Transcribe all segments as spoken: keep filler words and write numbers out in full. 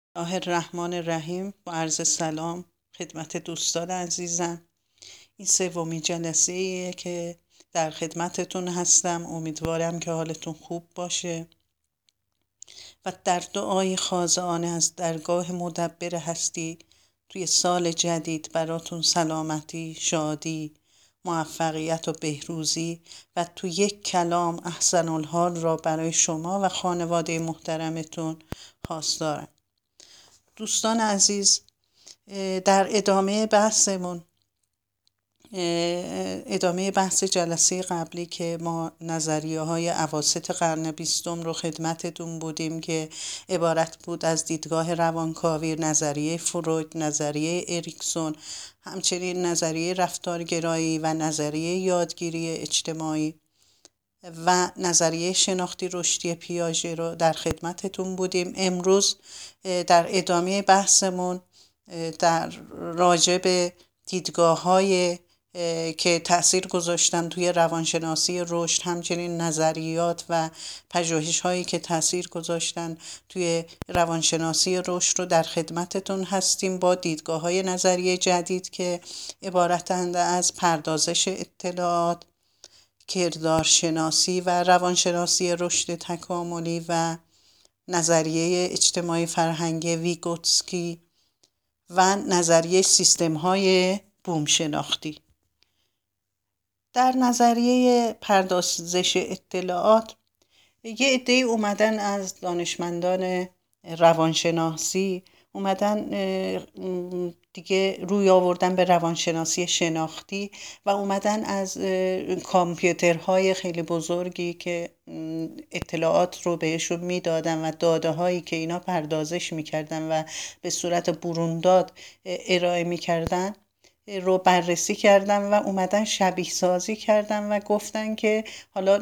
الله الرحمن الرحیم. با عرض سلام خدمت دوستان عزیزم. این سومین جلسه ایه که در خدمتتون هستم. امیدوارم که حالتون خوب باشه و در دعای خاضعانه از درگاه مدبر هستی توی سال جدید براتون سلامتی، شادی، موفقیت و بهروزی و تو یک کلام احسن الحال را برای شما و خانواده محترمتون خواستارم. دوستان عزیز، در ادامه بحثمون ادامه بحث جلسه قبلی که ما نظریه های اواسط قرن بیستم رو خدمتتون بودیم که عبارت بود از دیدگاه روانکاوی، نظریه فروید، نظریه اریکسون، همچنین نظریه رفتارگرایی و نظریه یادگیری اجتماعی و نظریه شناختی رشدی پیاژه رو در خدمتتون بودیم. امروز در ادامه بحثمون در راجع به دیدگاه‌های که تأثیر گذاشتن توی روانشناسی رشد، همچنین نظریات و پژوهش‌هایی که تأثیر گذاشتن توی روانشناسی رشد رو در خدمتتون هستیم با دیدگاه‌های نظریه جدید که عبارتند از پردازش اطلاعات، کردارشناسی و روانشناسی رشد تکاملی و نظریه اجتماعی فرهنگی ویگوتسکی و نظریه سیستم‌های بوم شناختی. در نظریه پردازش اطلاعات یه عده‌ای اومدن از دانشمندان روانشناسی اومدن دیگه روی آوردن به روانشناسی شناختی و اومدن از کامپیوترهای خیلی بزرگی که اطلاعات رو بهشون میدادن و داده هایی که اینا پردازش میکردن و به صورت برونداد ارائه میکردن رو بررسی کردن و اومدن شبیه سازی کردن و گفتن که حالا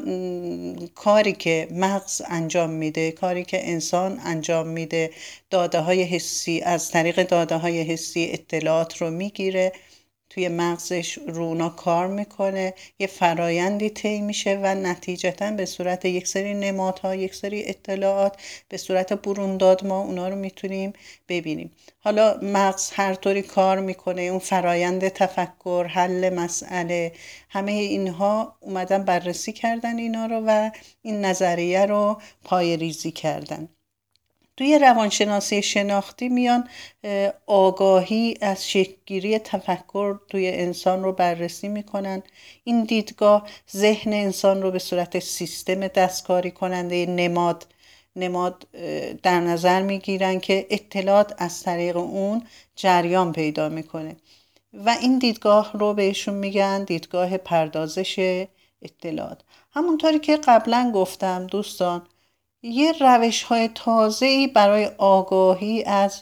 کاری که مغز انجام میده، کاری که انسان انجام میده، داده های حسی، از طریق داده های حسی اطلاعات رو میگیره، توی مغزش رو اونا کار میکنه، یه فرایندی طی میشه و نتیجتا به صورت یک سری نمادها، یک سری اطلاعات به صورت برونداد ما اونا رو میتونیم ببینیم. حالا مغز هر طوری کار میکنه، اون فرایند تفکر، حل مسئله، همه اینها اومدن بررسی کردن اینا رو و این نظریه رو پای ریزی کردن. توی روانشناسی شناختی میان آگاهی از شکل‌گیری تفکر توی انسان رو بررسی میکنن. این دیدگاه ذهن انسان رو به صورت سیستم دستکاری کننده نماد نماد در نظر میگیرن که اطلاعات از طریق اون جریان پیدا میکنه و این دیدگاه رو بهشون میگن دیدگاه پردازش اطلاعات. همونطوری که قبلا گفتم دوستان، یه روش های تازه‌ای برای آگاهی از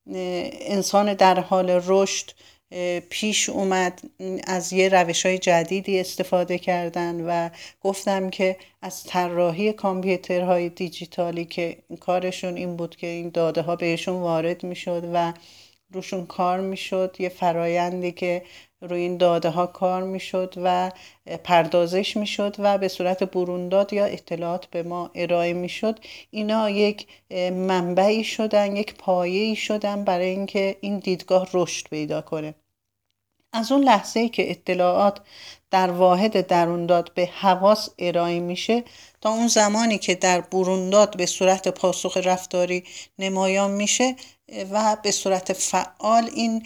انسان در حال رشد پیش اومد. از یه روش های جدیدی استفاده کردن و گفتم که از طراحی کامپیوترهای دیجیتالی که کارشون این بود که این داده ها بهشون وارد میشد و روشون کار میشد، یه فرایندی که روی این داده ها کار میشد و پردازش میشد و به صورت برونداد یا اطلاعات به ما ارائه میشد. اینا یک منبعی شدن، یک پایه‌ای شدن برای اینکه این دیدگاه رشد پیدا کنه. از اون لحظه‌ای که اطلاعات در واحد درونداد به حواس ارائه میشه تا اون زمانی که در برونداد به صورت پاسخ رفتاری نمایان میشه و به صورت فعال این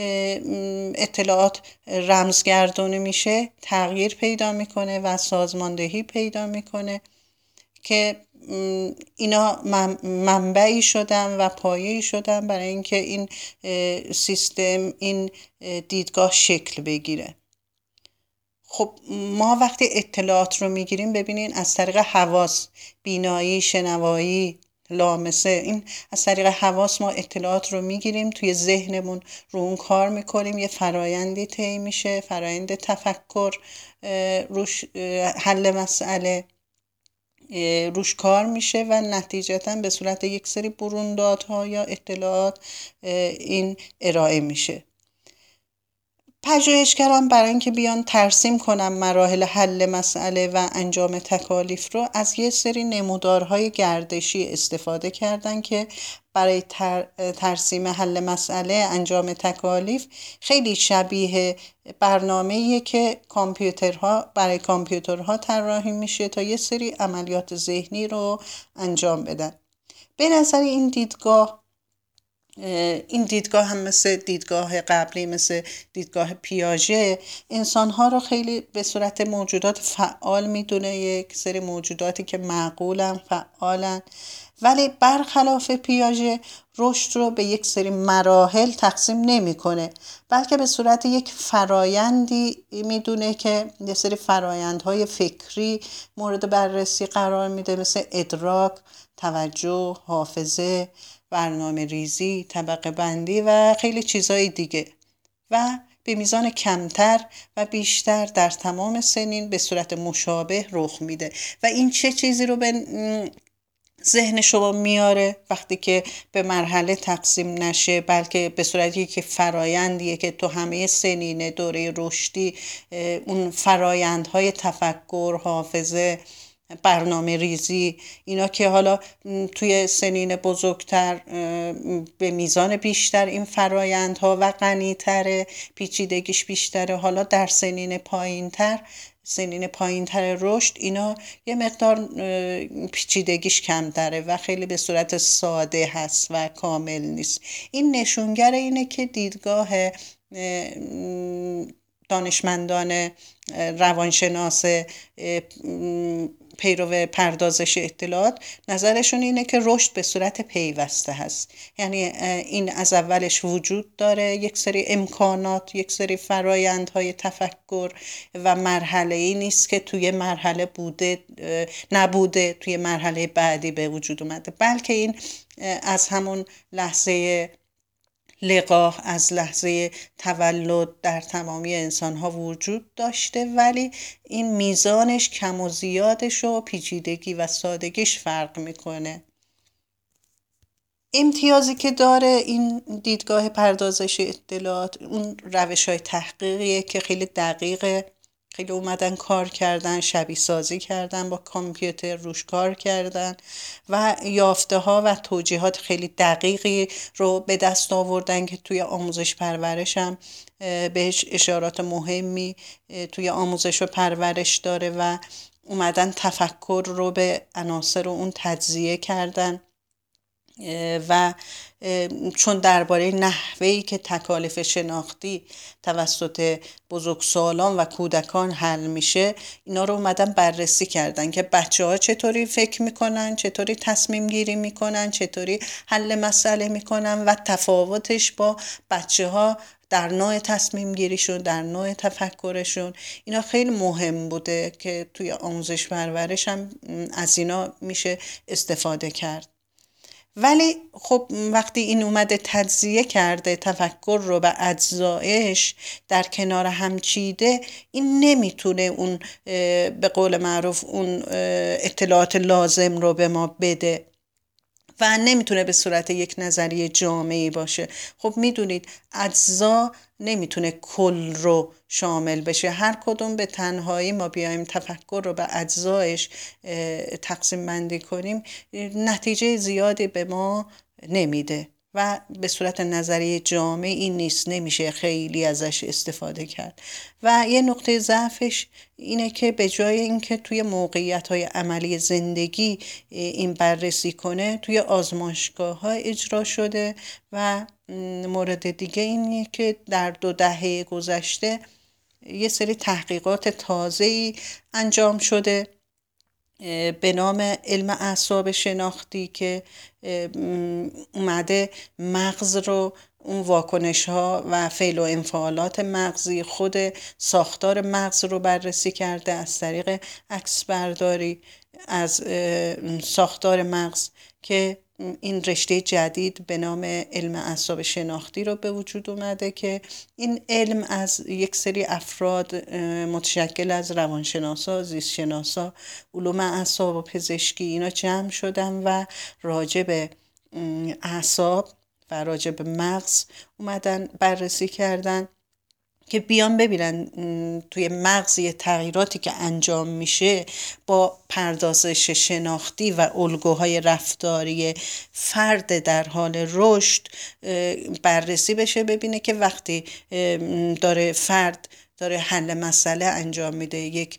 اطلاعات رمزگردانی میشه، تغییر پیدا میکنه و سازماندهی پیدا میکنه که اینا منبعی شدن و پایه‌ای شدن برای اینکه این سیستم، این دیدگاه شکل بگیره. خب ما وقتی اطلاعات رو میگیریم، ببینین از طریق حواس، بینایی، شنوایی، لامسه، این از طریق حواس ما اطلاعات رو میگیریم، توی ذهنمون رو اون کار میکنیم، یه فرایندی طی میشه، فرایند تفکر، روش حل مسئله روش کار میشه و نتیجتا به صورت یک سری بروندادها یا اطلاعات این ارائه میشه. پژوهشگران برای اینکه بیان ترسیم کنن مراحل حل مسئله و انجام تکالیف رو، از یه سری نمودارهای گردشی استفاده کردن که برای تر، ترسیم حل مسئله، انجام تکالیف خیلی شبیه برنامه‌ایه که کامپیوترها برای کامپیوترها طراحی میشه تا یه سری عملیات ذهنی رو انجام بدن. به نظر این دیدگاه این دیدگاه هم مثل دیدگاه قبلی، مثل دیدگاه پیاژه، انسان‌ها رو خیلی به صورت موجودات فعال میدونه، یک سری موجوداتی که معقولن، فعالن، ولی برخلاف پیاژه رشد رو به یک سری مراحل تقسیم نمی‌کنه، بلکه به صورت یک فرایندی میدونه که یه سری فرایندهای فکری مورد بررسی قرار میده، مثل ادراک، توجه، حافظه، برنامه ریزی، طبقه بندی و خیلی چیزهای دیگه، و به میزان کمتر و بیشتر در تمام سنین به صورت مشابه رخ میده. و این چه چیزی رو به ذهن شما میاره وقتی که به مرحله تقسیم نشه، بلکه به صورتی که فرایندیه که تو همه سنین دوره رشدی اون فرایندهای تفکر، حافظه، برنامه ریزی، اینا که حالا توی سنین بزرگتر به میزان بیشتر این فرایندها و غنی‌تره، پیچیدگیش بیشتره، حالا در سنین پایینتر سنین پایینتر رشد اینا یه مقدار پیچیدگیش کمتره و خیلی به صورت ساده هست و کامل نیست. این نشونگر اینه که دیدگاه دانشمندان روانشناس پیرو پردازش اطلاعات نظرشون اینه که رشد به صورت پیوسته هست، یعنی این از اولش وجود داره، یک سری امکانات، یک سری فرایندهای تفکر و مرحله‌ای نیست که توی مرحله بوده نبوده توی مرحله بعدی به وجود اومده، بلکه این از همون لحظه لقاح، از لحظه تولد در تمامی انسان ها وجود داشته، ولی این میزانش کم و زیادش و پیچیدگی و سادگیش فرق میکنه. امتیازی که داره این دیدگاه پردازش اطلاعات اون روش های تحقیقیه که خیلی دقیقه، خیلی اومدن کار کردن، شبیه سازی کردن، با کامپیوتر روش کار کردن و یافته ها و توجیهات خیلی دقیقی رو به دست آوردن که توی آموزش پرورش هم بهش اشارات مهمی توی آموزش و پرورش داره و اومدن تفکر رو به عناصر اون تجزیه کردن و چون درباره نحوهی که تکالیف شناختی توسط بزرگسالان و کودکان حل میشه اینا رو اومدن بررسی کردن که بچه ها چطوری فکر میکنن، چطوری تصمیم گیری میکنن، چطوری حل مسئله میکنن و تفاوتش با بچه ها در نوع تصمیم گیریشون، در نوع تفکرشون. اینا خیلی مهم بوده که توی آموزش پرورش هم از اینا میشه استفاده کرد. ولی خب وقتی این اومده تجزیه کرده تفکر رو به اجزایش در کنار هم چیده، این نمیتونه اون به قول معروف اون اطلاعات لازم رو به ما بده و نمیتونه به صورت یک نظریه جامعی باشه. خب میدونید اجزا نمیتونه کل رو شامل بشه، هر کدوم به تنهایی ما بیایم تفکر رو به اجزایش تقسیم بندی کنیم نتیجه زیادی به ما نمیده و به صورت نظریه جامعی نیست، نمیشه خیلی ازش استفاده کرد. و یه نقطه ضعفش اینه که به جای اینکه توی موقعیت‌های عملی زندگی این بررسی کنه توی آزمایشگاه‌ها اجرا شده. و مورد دیگه اینه که در دو دهه گذشته یه سری تحقیقات تازه‌ای انجام شده به نام علم اعصاب شناختی که اومده مغز رو، اون واکنش ها و فعل و انفعالات مغزی، خود ساختار مغز رو بررسی کرده از طریق عکس برداری از ساختار مغز که این رشته جدید به نام علم اعصاب شناختی رو به وجود اومده که این علم از یک سری افراد متشکل از روانشناسا، زیستشناسا، علوم اعصاب و پزشکی اینا جمع شدن و راجع به اعصاب و راجع به مغز اومدن بررسی کردن که بیان ببینن توی مغز یه تغییراتی که انجام میشه با پردازش شناختی و الگوهای رفتاری فرد در حال رشد بررسی بشه، ببینه که وقتی داره فرد داره حل مسئله انجام میده، یک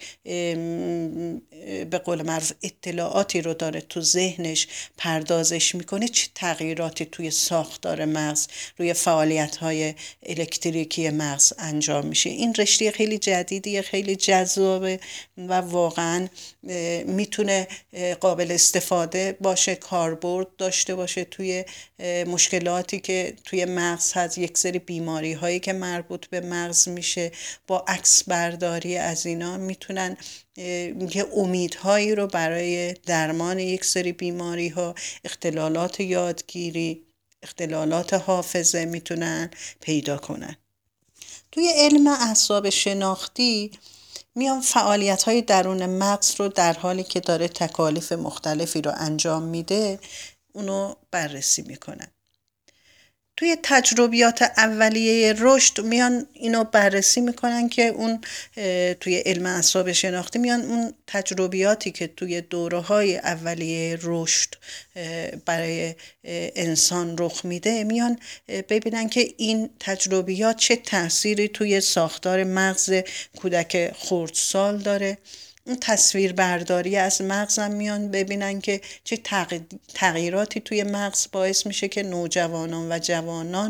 به قول معروف اطلاعاتی رو داره تو ذهنش پردازش میکنه، چه تغییراتی توی ساختار مغز، روی فعالیت‌های الکتریکی مغز انجام میشه. این رشته خیلی جدیدیه، خیلی جذابه و واقعا میتونه قابل استفاده باشه، کاربرد داشته باشه توی مشکلاتی که توی مغز هست، یک سری بیماری هایی که مربوط به مغز میشه. با عکس برداری از اینا میتونن یه امیدهایی رو برای درمان یک سری بیماری ها، اختلالات یادگیری، اختلالات حافظه میتونن پیدا کنن. توی علم اعصاب شناختی میان فعالیت های درون مغز رو در حالی که داره تکالیف مختلفی رو انجام میده اونو بررسی میکنن. توی تجربیات اولیه رشد میان اینو بررسی میکنن که اون توی علم اعصاب شناختی میان اون تجربیاتی که توی دوره‌های اولیه رشد برای انسان رخ میده، میان ببینن که این تجربیات چه تأثیری توی ساختار مغز کودک خردسال داره. اون تصویر برداری از مغزم میان ببینن که چه تغییراتی توی مغز باعث میشه که نوجوانان و جوانان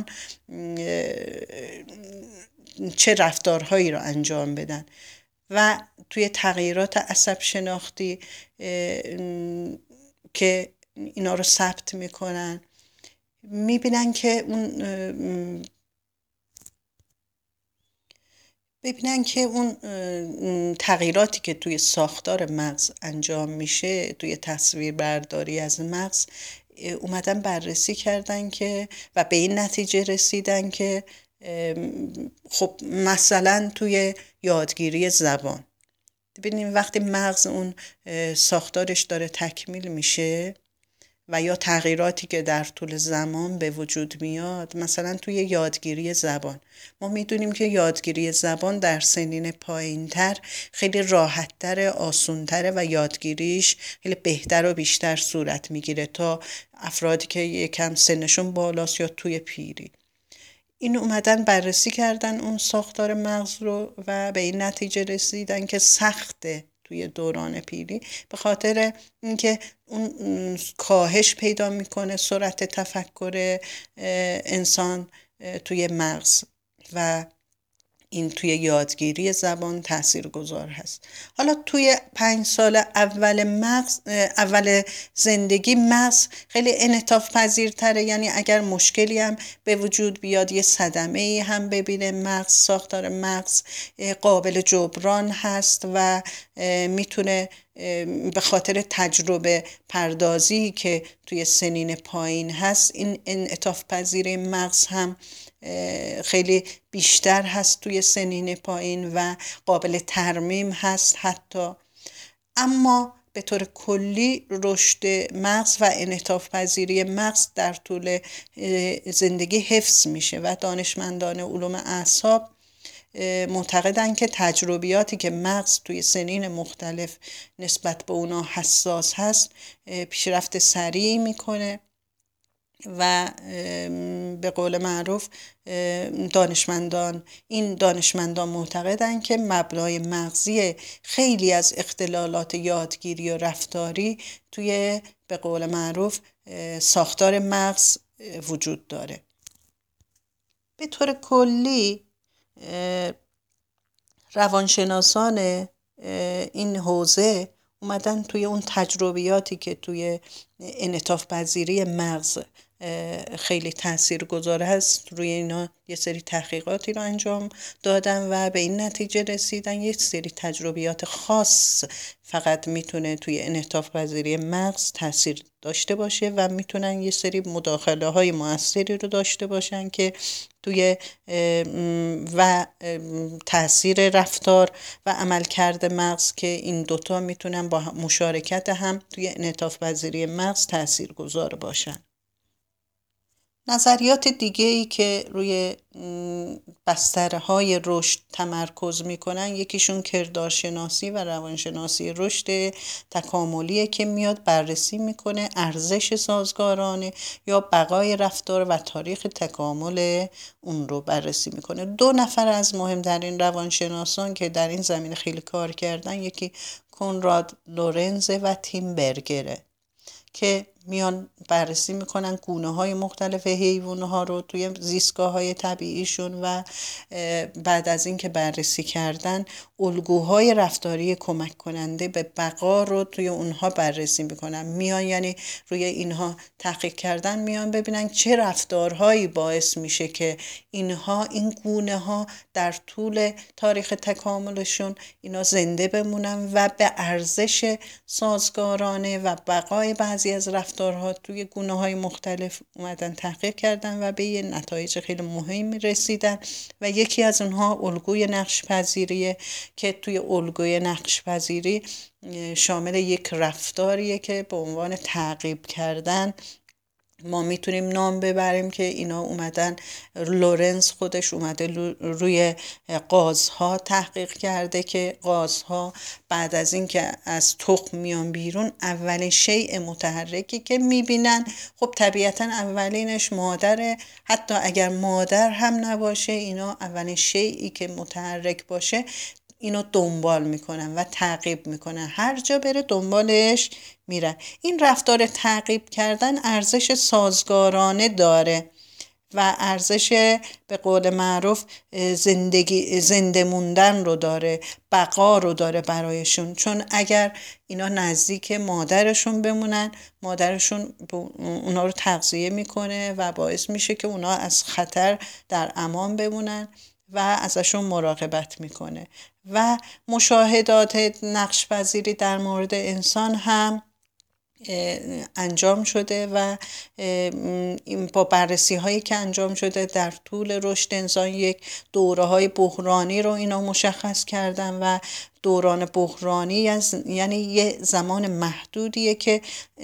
چه رفتارهایی رو انجام بدن و توی تغییرات عصب شناختی که اینا رو ثبت میکنن میبینن که اون ببینن که اون تغییراتی که توی ساختار مغز انجام میشه، توی تصویر برداری از مغز اومدن بررسی کردن که و به این نتیجه رسیدن که خب مثلا توی یادگیری زبان، ببینیم وقتی مغز اون ساختارش داره تکمیل میشه و یا تغییراتی که در طول زمان به وجود میاد، مثلا توی یادگیری زبان ما میدونیم که یادگیری زبان در سنین پایینتر خیلی راحتتر، آسونتره و یادگیریش خیلی بهتر و بیشتر صورت میگیره تا افرادی که یکم سنشون بالاست یا توی پیری. این اومدن بررسی کردن اون ساختار مغز رو و به این نتیجه رسیدن که سخته توی دوران پیری، به خاطر اینکه اون کاهش پیدا میکنه سرعت تفکر انسان توی مغز و این توی یادگیری زبان تاثیرگذار هست. حالا توی پنج سال اول مغز اول زندگی مغز خیلی انعطاف پذیرتره، یعنی اگر مشکلی هم به وجود بیاد، یه صدمه ای هم ببینه، مغز ساختار مغز قابل جبران هست و میتونه به خاطر تجربه پردازی که توی سنین پایین هست این انعطاف پذیری مغز هم خیلی بیشتر هست توی سنین پایین و قابل ترمیم هست حتی. اما به طور کلی رشد مغز و انعطاف پذیری مغز در طول زندگی حفظ میشه و دانشمندان علوم اعصاب معتقدن که تجربیاتی که مغز توی سنین مختلف نسبت به اونا حساس هست پیشرفت سریعی میکنه و به قول معروف دانشمندان این دانشمندان معتقدن که مبنای مغزی خیلی از اختلالات یادگیری و رفتاری توی به قول معروف ساختار مغز وجود داره. به طور کلی روانشناسان این حوزه اومدن توی اون تجربیاتی که توی انعطاف پذیری مغز خیلی تاثیرگذار هست روی اینا یه سری تحقیقاتی رو انجام دادن و به این نتیجه رسیدن یه سری تجربیات خاص فقط میتونه توی انعطاف پذیری مغز تاثیر داشته باشه و میتونن یه سری مداخله های موثری رو داشته باشن که توی و تاثیر رفتار و عملکرد مغز که این دوتا میتونن با مشارکت هم توی انعطاف پذیری مغز تاثیرگذار باشن. نظریات دیگه ای که روی بسترهای رشد تمرکز میکنن، یکیشون کردارشناسی و روانشناسی رشد تکاملیه که میاد بررسی میکنه ارزش سازگارانه یا بقای رفتار و تاریخ تکامل اون رو بررسی میکنه. دو نفر از مهمترین روانشناسان که در این زمینه خیلی کار کردن، یکی کنراد لورنز و تیم برگره که میان بررسی میکنن گونه های مختلف حیوان ها رو توی زیستگاه های طبیعیشون و بعد از این که بررسی کردن الگوهای رفتاری کمک کننده به بقا رو توی اونها بررسی میکنن. میان یعنی روی اینها تحقیق کردن، میان ببینن چه رفتارهایی باعث میشه که اینها این گونه ها در طول تاریخ تکاملشون اینا زنده بمونن و به ارزش سازگارانه و بقای بعضی از رفتارها توی گونه های مختلف اومدن تحقیق کردن و به یه نتایج خیلی مهمی رسیدن و یکی از اونها الگوی نقش پذیریه که توی الگوی نقش پذیری شامل یک رفتاریه که به عنوان تعقیب کردن ما میتونیم نام ببریم که اینا اومدن، لورنز خودش اومده روی قازها تحقیق کرده که قازها بعد از این که از تخم میان بیرون اولین شیء متحرکی که میبینن، خب طبیعتا اولینش مادره، حتی اگر مادر هم نباشه اینا اولین شیئی که متحرک باشه اینو دنبال میکنن و تعقیب میکنن، هر جا بره دنبالش میرن. این رفتار تعقیب کردن ارزش سازگارانه داره و ارزش به قول معروف زندگی زنده موندن رو داره، بقا رو داره برایشون. چون اگر اینا نزدیک مادرشون بمونن، مادرشون اونا رو تغذیه میکنه و باعث میشه که اونا از خطر در امان بمونن و ازشون مراقبت میکنه. و مشاهدات نقش پذیری در مورد انسان هم انجام شده و با بررسی هایی که انجام شده در طول رشد انسان یک دوره های بحرانی رو اینا مشخص کردن و دوران بحرانی یعنی یه زمان محدودیه که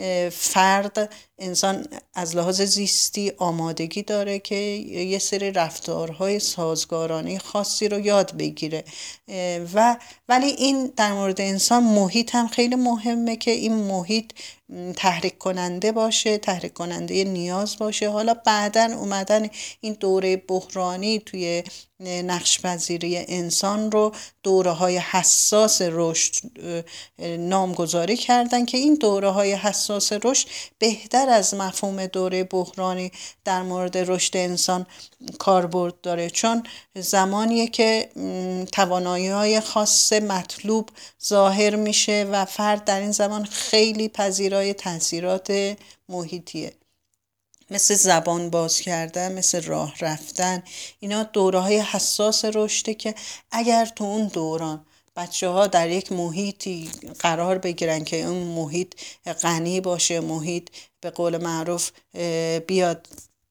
فرد انسان از لحاظ زیستی آمادگی داره که یه سری رفتارهای سازگارانه خاصی رو یاد بگیره و ولی این در مورد انسان محیط هم خیلی مهمه که این محیط تحریک کننده باشه، تحریک کننده نیاز باشه. حالا بعدن اومدن این دوره بحرانی توی نقش پذیری انسان رو دوره های حساس رشد نامگذاری کردن که این دوره های حساس رشد بهتر از مفهوم دوره بحرانی در مورد رشد انسان کاربرد داره، چون زمانیه که توانایی های خاص مطلوب ظاهر میشه و فرد در این زمان خیلی پذیرای تاثیرات محیطیه، مثل زبان باز کردن، مثل راه رفتن. اینا دوره های حساس رشده که اگر تو اون دوران بچه ها در یک محیطی قرار بگیرن که اون محیط غنی باشه، محیط به قول معروف بیاد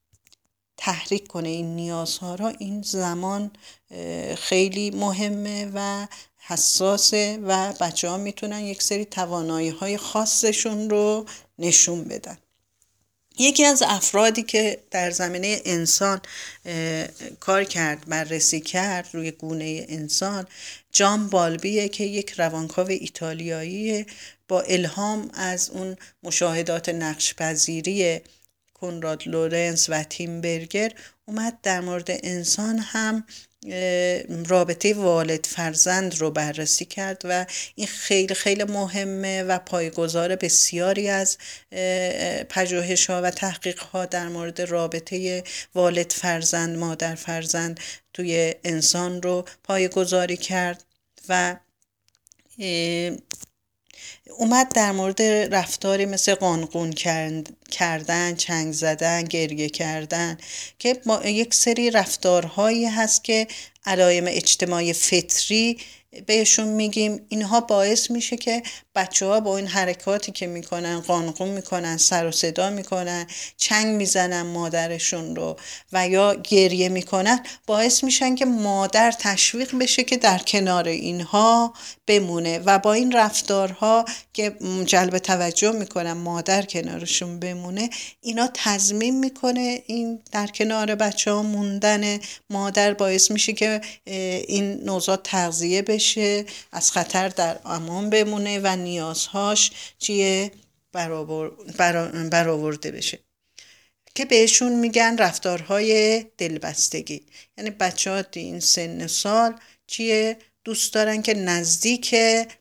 تحریک کنه این نیازها را، این زمان خیلی مهمه و حساسه و بچه ها میتونن یک سری توانایی های خاصشون رو نشون بدن. یکی از افرادی که در زمینه انسان کار کرد، بررسی کرد روی گونه انسان، جان بالبیه که یک روانکاو ایتالیایی با الهام از اون مشاهدات نقش‌پذیری کنراد لورنز و تیم برگر اومد در مورد انسان هم رابطه والد فرزند رو بررسی کرد و این خیلی خیلی مهمه و پایه‌گذار بسیاری از پژوهش‌ها و تحقیق‌ها در مورد رابطه والد فرزند مادر فرزند توی انسان رو پایه‌گذاری کرد و اومد در مورد رفتاری مثل قانقون کردن، چنگ زدن، گریه کردن که یک سری رفتارهایی هست که علائم اجتماعی فطری بهشون میگیم اینها باعث میشه که بچه ها با این حرکاتی که میکنن، قانقون میکنن، سر و صدا میکنن، چنگ میزنن مادرشون رو و یا گریه میکنن، باعث میشن که مادر تشویق بشه که در کنار اینها بمونه و با این رفتارها که جلب توجه میکنن مادر کنارشون بمونه، اینا تضمین میکنه این در کنار بچه ها موندن مادر، باعث میشه که این نوزاد تغذیه بشه، از خطر در امان بمونه و نیازهاش چیه برآورده بشه، که بهشون میگن رفتارهای دلبستگی. یعنی بچه ها این سن سال چیه دوست دارن که نزدیک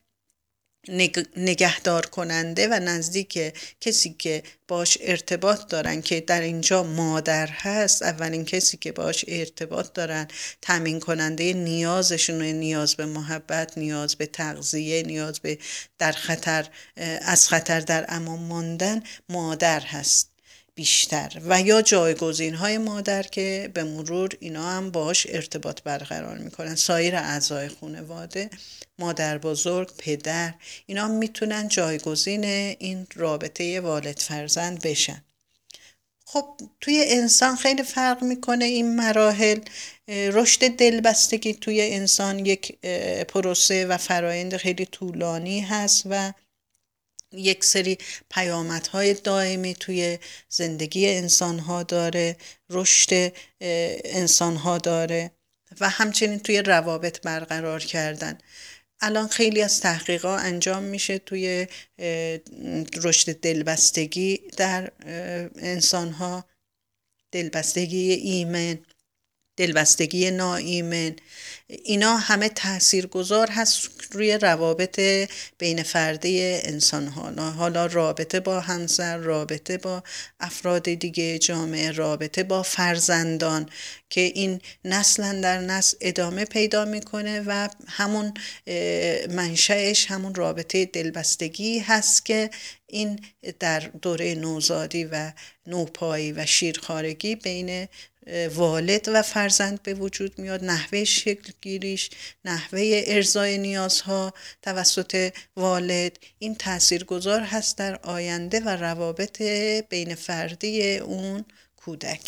نگهدار کننده و نزدیک کسی که باش ارتباط دارن، که در اینجا مادر هست، اولین کسی که باش ارتباط دارن، تامین کننده نیازشون، نیاز به محبت، نیاز به تغذیه، نیاز به در خطر از خطر در امان ماندن، مادر هست بیشتر، و یا جایگزین های مادر که به مرور اینا هم باش ارتباط برقرار میکنن. سایر اعضای خانواده، مادر بزرگ، پدر، اینا میتونن جایگزین این رابطه والد فرزند بشن. خب توی انسان خیلی فرق میکنه این مراحل. رشد دلبستگی توی انسان یک پروسه و فرایند خیلی طولانی هست و یک سری پیامدهای دائمی توی زندگی انسان‌ها داره، رشد انسان‌ها داره و همچنین توی روابط برقرار کردن. الان خیلی از تحقیقات انجام میشه توی رشد دلبستگی در انسان‌ها، دلبستگی ایمن، دلبستگی ناایمن، اینا همه تاثیرگذار هست روی روابط بین فردی انسان ها. حالا رابطه با همسر، رابطه با افراد دیگه جامعه، رابطه با فرزندان، که این نسل در نسل ادامه پیدا میکنه و همون منشأش همون رابطه دلبستگی هست که این در دوره نوزادی و نوپایی و شیرخوارگی بین والد و فرزند به وجود میاد. نحوه شکل گیریش، نحوه ارضای نیازها توسط والد، این تاثیرگذار هست در آینده و روابط بین فردی اون کودک.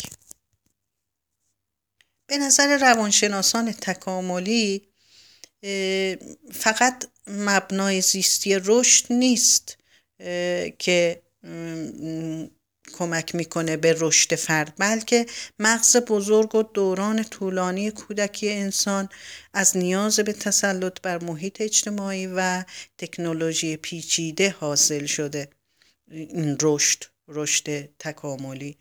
به نظر روانشناسان تکاملی فقط مبنای زیستی رشد نیست که کمک میکنه به رشد فرد، بلکه مغز بزرگ و دوران طولانی کودکی انسان از نیاز به تسلط بر محیط اجتماعی و تکنولوژی پیچیده حاصل شده. این رشد رشد تکاملی.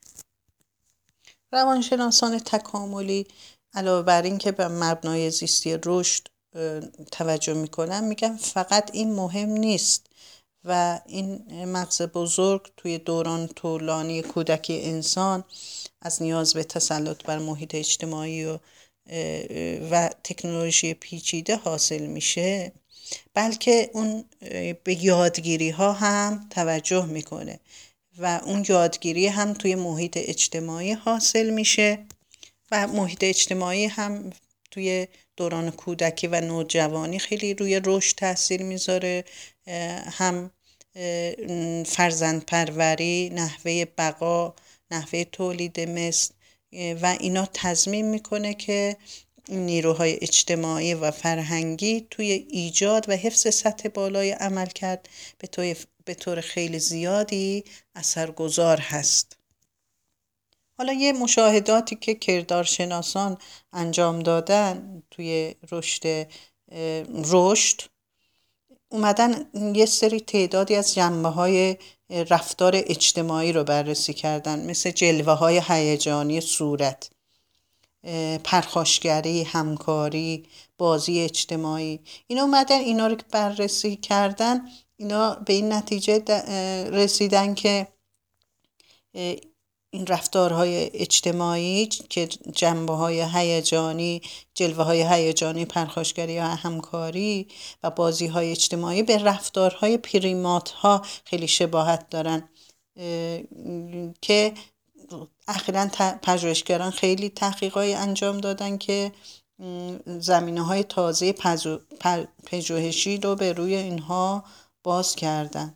روانشناسان تکاملی علاوه بر این که به مبنای زیستی رشد توجه میکنن، میگن فقط این مهم نیست و این مغز بزرگ توی دوران طولانی کودکی انسان از نیاز به تسلط بر محیط اجتماعی و و تکنولوژی پیچیده حاصل میشه، بلکه اون به یادگیری ها هم توجه میکنه و اون یادگیری هم توی محیط اجتماعی حاصل میشه و محیط اجتماعی هم توی دوران کودکی و نوجوانی خیلی روی رشد تاثیر میذاره. هم فرزند پروری، نحوه بقا، نحوه تولید مثل و اینا تضمین میکنه که نیروهای اجتماعی و فرهنگی توی ایجاد و حفظ سطح بالای عملکرد به طور خیلی زیادی اثرگذار هست. حالا یه مشاهداتی که کردارشناسان انجام دادن توی رشد رشد اومدن یه سری تعدادی از جنبه‌های رفتار اجتماعی رو بررسی کردن، مثل جلوه‌های هیجانی صورت، پرخاشگری، همکاری، بازی اجتماعی. اینا اومدن اینا رو بررسی کردن، اینا به این نتیجه رسیدن که این رفتارهای اجتماعی که جنبه‌های هیجانی، جلوه‌های هیجانی، پرخاشگری و همکاری و بازی‌های اجتماعی به رفتارهای پریمات‌ها خیلی شباهت دارن، که اخیراً پژوهشگران خیلی تحقیقات انجام دادن که زمینه های تازه پژوهشی رو به روی اینها باز کردن.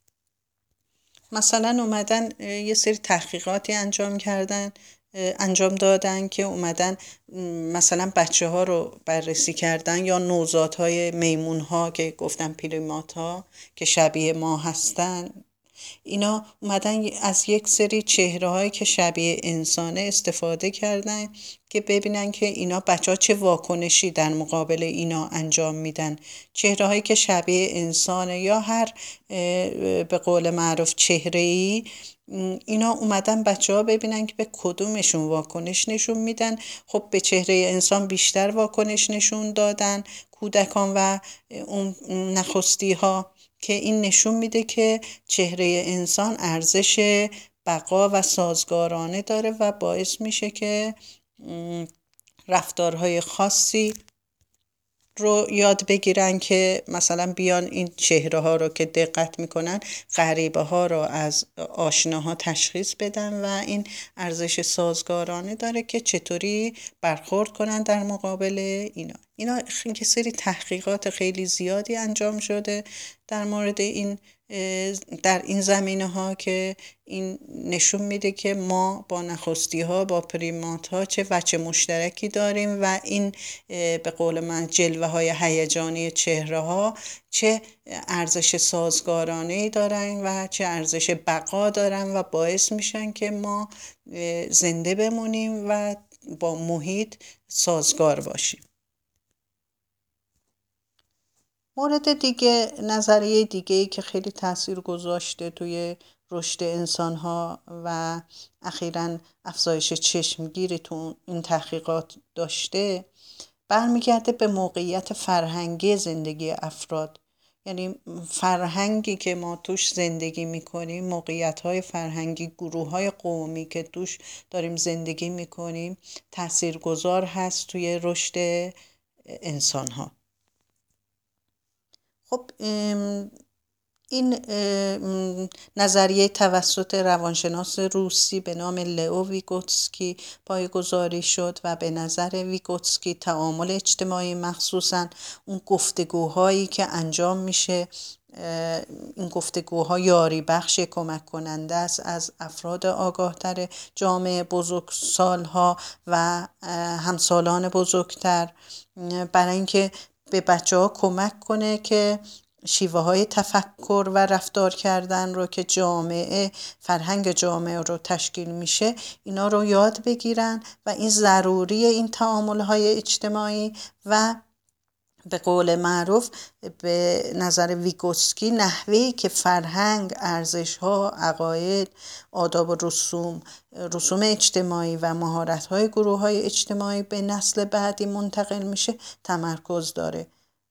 مثلا اومدن یه سری تحقیقاتی انجام کردن انجام دادن که اومدن مثلا بچه ها رو بررسی کردن یا نوزادهای میمون ها که گفتن پریمات ها که شبیه ما هستن، اینا اومدن از یک سری چهره هایی که شبیه انسانه استفاده کردن که ببینن که اینا بچه ها چه واکنشی در مقابل اینا انجام میدن. چهره هایی که شبیه انسانه یا هر به قول معروف چهره ای، اینا اومدن بچه ها ببینن که به کدومشون واکنش نشون میدن. خب به چهره انسان بیشتر واکنش نشون دادن کودکان و اون نخستی ها، که این نشون میده که چهره انسان ارزش بقا و سازگارانه داره و باعث میشه که رفتارهای خاصی رو یاد بگیرن که مثلا بیان این چهره ها رو که دقت میکنن غریبه ها رو از آشناها تشخیص بدن و این ارزش سازگارانه داره که چطوری برخورد کنن در مقابل اینا. اینا که سری تحقیقات خیلی زیادی انجام شده در مورد این در این زمینه ها که این نشون میده که ما با نخستی ها با پریمات ها چه وجه مشترکی داریم و این به قول من جلوه های هیجانی چهره ها چه ارزش سازگارانه دارن و چه ارزش بقا دارن و باعث میشن که ما زنده بمونیم و با محیط سازگار باشیم. مورد دیگه، نظریه دیگه‌ای که خیلی تاثیر گذاشته توی رشد انسان‌ها و اخیراً افزایش چشمگیری تو این تحقیقات داشته، برمیگرده به موقعیت فرهنگی زندگی افراد. یعنی فرهنگی که ما توش زندگی میکنیم، موقعیت‌های فرهنگی، گروه‌های قومی که توش داریم زندگی میکنیم تاثیرگذار هست توی رشد انسان‌ها. خب این نظریه توسط روانشناس روسی به نام لئو ویگوتسکی پایه‌گذاری شد و به نظر ویگوتسکی تعامل اجتماعی، مخصوصاً اون گفتگوهایی که انجام میشه، این گفتگوها یاری بخش، کمک کننده است از افراد آگاهتر جامعه بزرگسالها و همسالان بزرگتر، برای اینکه به بچه ها کمک کنه که شیوه های تفکر و رفتار کردن رو که جامعه فرهنگ جامعه رو تشکیل میشه اینا رو یاد بگیرن و این ضروری این تعامل های اجتماعی و به قول معروف به نظر ویگوتسکی نحوهی که فرهنگ، ارزش‌ها، عقاید، آداب و رسوم، رسوم اجتماعی و مهارت‌های گروه‌های اجتماعی به نسل بعدی منتقل میشه تمرکز داره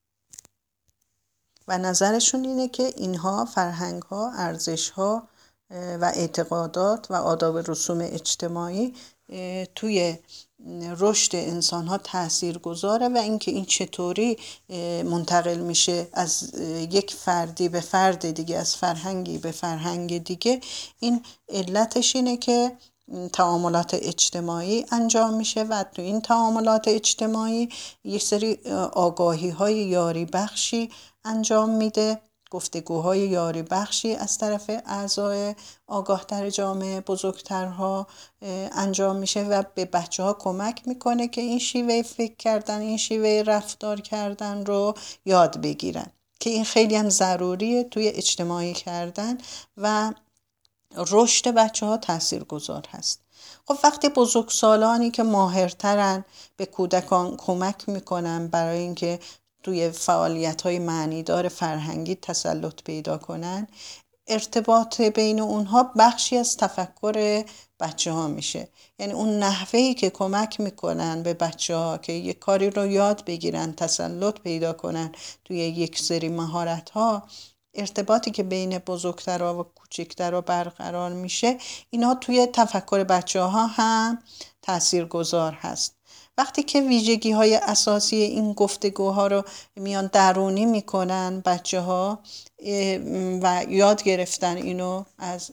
و نظرشون اینه که اینها فرهنگ‌ها، ارزش‌ها و اعتقادات و آداب رسوم اجتماعی توی رشد انسان‌ها تأثیر گذاره و اینکه این چطوری منتقل میشه از یک فردی به فرد دیگه، از فرهنگی به فرهنگ دیگه، این علتش اینه که تعاملات اجتماعی انجام میشه و تو این تعاملات اجتماعی یک سری آگاهی های یاری بخشی انجام میده، گفتگوهای یاری بخشی از طرف اعضای آگاهتر جامعه بزرگترها انجام میشه و به بچه ها کمک میکنه که این شیوه فکر کردن، این شیوه رفتار کردن رو یاد بگیرن که این خیلی هم ضروریه توی اجتماعی کردن و رشد بچه ها تأثیر گذار هست. خب وقتی بزرگسالانی که ماهرترن به کودکان کمک میکنن برای اینکه توی فعالیت‌های معنیدار فرهنگی تسلط پیدا کنن، ارتباط بین اونها بخشی از تفکر بچه ها میشه. یعنی اون نحوهی که کمک میکنن به بچه ها که یک کاری رو یاد بگیرن، تسلط پیدا کنن توی یک سری مهارت ها، ارتباطی که بین بزرگترها و کوچکترها برقرار میشه، اینا توی تفکر بچه ها هم تأثیر گذار هست. وقتی که ویژگی های اساسی این گفتگوها رو میان درونی میکنن بچه ها و یاد گرفتن اینو از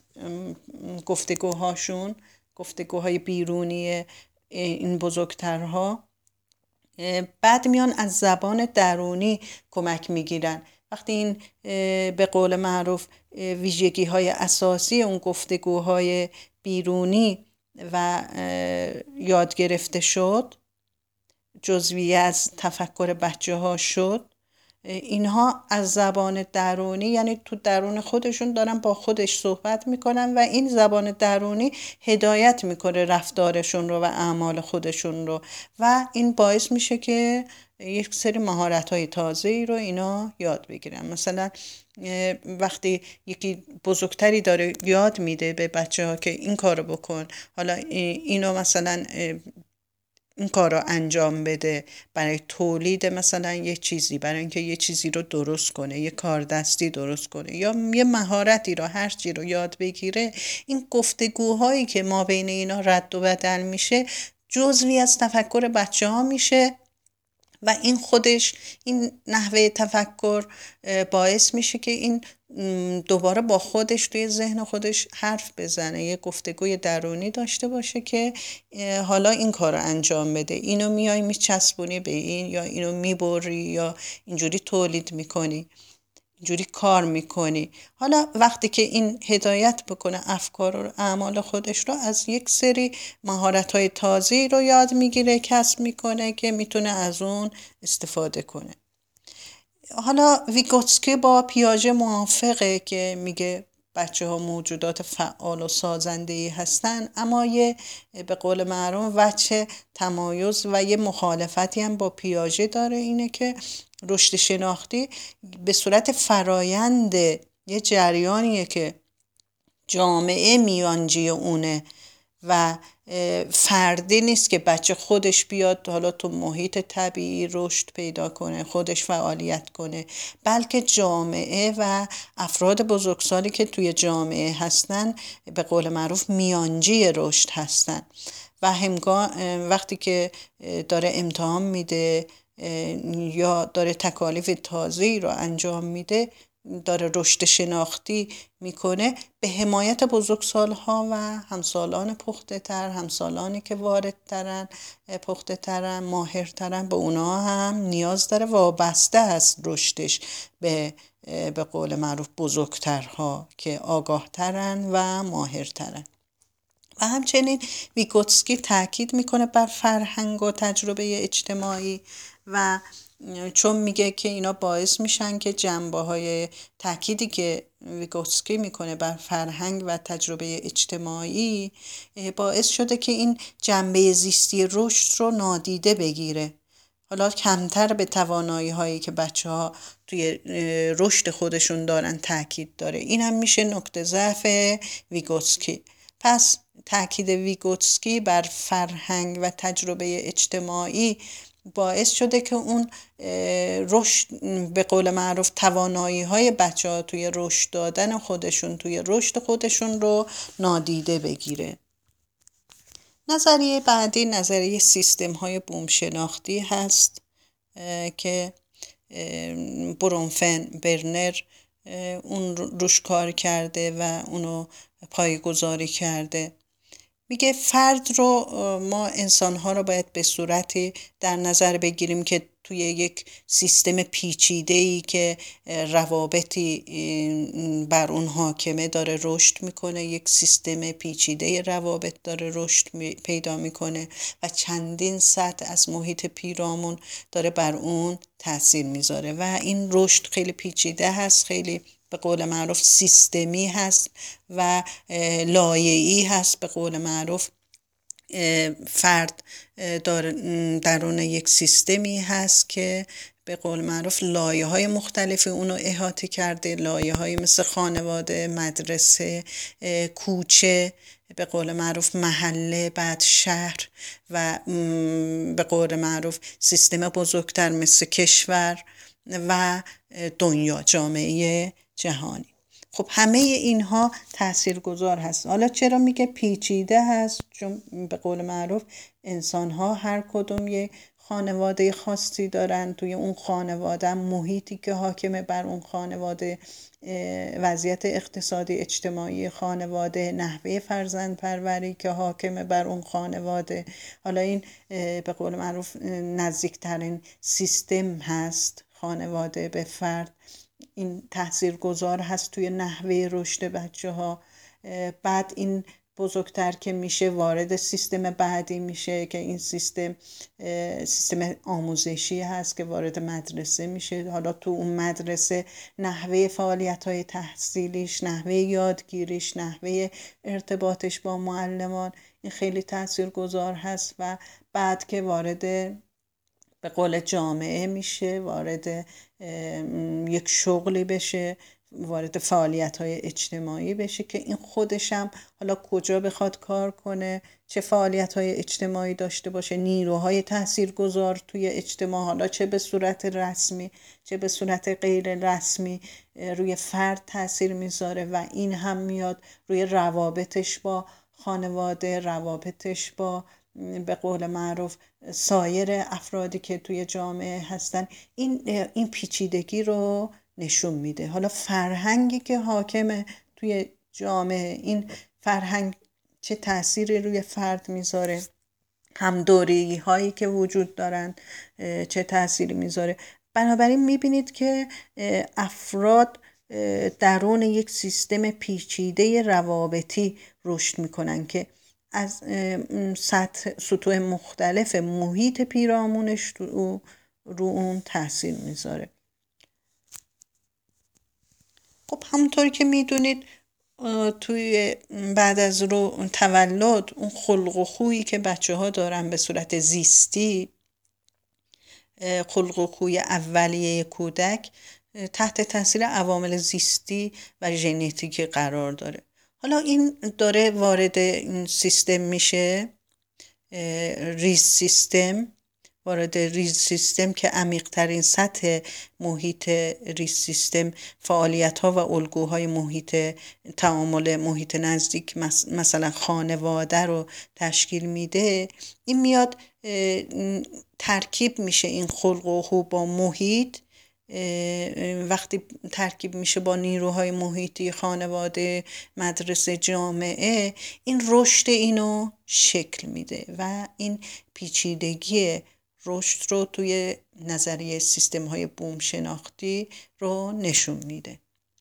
گفتگوهاشون، گفتگوهای بیرونی این بزرگترها، بعد میان از زبان درونی کمک میگیرن. وقتی این به قول معروف ویژگی های اساسی اون گفتگوهای بیرونی و یاد گرفته شد، جزوی از تفکر بچه ها شد، اینها از زبان درونی، یعنی تو درون خودشون دارن با خودش صحبت میکنن و این زبان درونی هدایت میکنه رفتارشون رو و اعمال خودشون رو و این باعث میشه که یک سری مهارت‌های تازه‌ای رو اینا یاد بگیرن. مثلا وقتی یکی بزرگتری داره یاد میده به بچه ها که این کارو بکن، حالا اینو مثلا این کار رو انجام بده برای تولید مثلا یه چیزی، برای اینکه یه چیزی رو درست کنه، یه کار دستی درست کنه یا یه مهارتی رو، هر چی رو یاد بگیره، این گفتگوهایی که ما بین اینا رد و بدل میشه جزوی از تفکر بچه ها میشه و این خودش، این نحوه تفکر باعث میشه که این دوباره با خودش توی ذهن خودش حرف بزنه، یه گفتگوی درونی داشته باشه که حالا این کار رو انجام بده، اینو میای میچسبونی به این یا اینو میبری یا اینجوری تولید میکنی، اینجوری کار میکنی. حالا وقتی که این هدایت بکنه افکار و اعمال خودش رو، از یک سری مهارت‌های تازه‌ای رو یاد میگیره، کسب میکنه که میتونه از اون استفاده کنه. حالا ویگوتسکی با پیاژه موافقه که میگه بچه ها موجودات فعال و سازنده‌ای هستن، اما یه به قول معروف وجه تمایز و یه مخالفتی هم با پیاژه داره، اینه که رشد شناختی به صورت فرایند یه جریانیه که جامعه میانجی اونه و فردی نیست که بچه خودش بیاد حالا تو محیط طبیعی رشد پیدا کنه، خودش فعالیت کنه، بلکه جامعه و افراد بزرگسالی که توی جامعه هستن به قول معروف میانجی رشد هستن و همگام وقتی که داره امتحان میده یا داره تکالیف تازه‌ای رو انجام میده، داره رشد شناختی میکنه، به حمایت بزرگسالها و همسالان پخته تر، همسالانی که واردترن، پخته ترن، ماهرترن، به اونا هم نیاز داره، وابسته هست رشدش به به قول معروف بزرگترها که آگاهترن و ماهرترن. و همچنین ویگوتسکی تاکید میکنه بر فرهنگ و تجربه اجتماعی و چون میگه که اینا باعث میشن که جنبه‌های تأکیدی که ویگوتسکی میکنه بر فرهنگ و تجربه اجتماعی باعث شده که این جنبه زیستی رشد رو نادیده بگیره، حالا کمتر به توانایی هایی که بچه ها توی رشد خودشون دارن تأکید داره. این هم میشه نقطه ضعف ویگوتسکی. پس تأکید ویگوتسکی بر فرهنگ و تجربه اجتماعی باعث شده که اون رشد به قول معروف توانایی های بچه ها توی رشد دادن خودشون، توی رشد خودشون رو نادیده بگیره. نظریه بعدی نظریه سیستم های بوم شناختی هست که برونفن برنر اون روش کار کرده و اونو پایه‌گذاری کرده. میگه فرد رو، ما انسان‌ها رو باید به صورتی در نظر بگیریم که توی یک سیستم پیچیده‌ای که روابطی بر اون حاکمه داره رشد میکنه، یک سیستم پیچیده روابط داره رشد پیدا میکنه و چندین سطح از محیط پیرامون داره بر اون تاثیر میذاره و این رشد خیلی پیچیده هست، خیلی به قول معروف سیستمی هست و لایه‌ای هست. به قول معروف فرد درون یک سیستمی هست که به قول معروف لایه های مختلفی اونو احاطه کرده، لایه های مثل خانواده، مدرسه، کوچه، به قول معروف محله، بعد شهر و به قول معروف سیستم بزرگتر مثل کشور و دنیا، جامعه جهانی. خب همه اینها تاثیرگذار هست. حالا چرا میگه پیچیده هست؟ چون به قول معروف انسان‌ها هر کدوم یه خانواده خاصی دارن. توی اون خانواده محیطی که حاکمه بر اون خانواده، وضعیت اقتصادی اجتماعی خانواده، نحوه فرزند پروری که حاکمه بر اون خانواده، حالا این به قول معروف نزدیکترین سیستم هست خانواده به فرد، این تاثیرگذار هست توی نحوه رشد بچه ها. بعد این بزرگتر که میشه وارد سیستم بعدی میشه که این سیستم سیستم آموزشی هست که وارد مدرسه میشه. حالا تو اون مدرسه نحوه فعالیت‌های تحصیلیش، نحوه یادگیریش، نحوه ارتباطش با معلمان، این خیلی تاثیرگذار هست. و بعد که وارد به قول جامعه میشه، وارد یک شغلی بشه، وارد فعالیت‌های اجتماعی بشه که این خودشم حالا کجا بخواد کار کنه، چه فعالیت‌های اجتماعی داشته باشه، نیروهای تاثیرگذار توی اجتماع، حالا چه به صورت رسمی چه به صورت غیر رسمی روی فرد تاثیر میذاره. و این هم میاد روی روابطش با خانواده، روابطش با به قول معروف سایر افرادی که توی جامعه هستن. این این پیچیدگی رو نشون میده. حالا فرهنگی که حاکمه توی جامعه، این فرهنگ چه تأثیری روی فرد میذاره، همدوری هایی که وجود دارن چه تأثیری میذاره. بنابراین میبینید که افراد درون یک سیستم پیچیده روابطی رشد میکنن که از سطح سطوح مختلف محیط پیرامونش رو, رو اون تاثیر میذاره. خب همونطور که میدونید توی بعد از رو تولد اون خلق و خویی که بچه ها دارن به صورت زیستی، خلق و خوی اولیه کودک تحت تاثیر عوامل زیستی و ژنتیکی قرار داره. حالا این داره وارد این سیستم میشه، ریز سیستم، وارد ریز سیستم که عمیق ترین سطح محیط ریز سیستم فعالیت ها و الگوهای محیط تعامل محیط نزدیک مثلا خانواده رو تشکیل میده. این میاد ترکیب میشه، این خلق و خو با محیط وقتی ترکیب میشه با نیروهای محیطی خانواده، مدرسه، جامعه، این رشد اینو شکل میده و این پیچیدگی رشد رو توی نظریه سیستم های بوم شناختی رو نشون میده.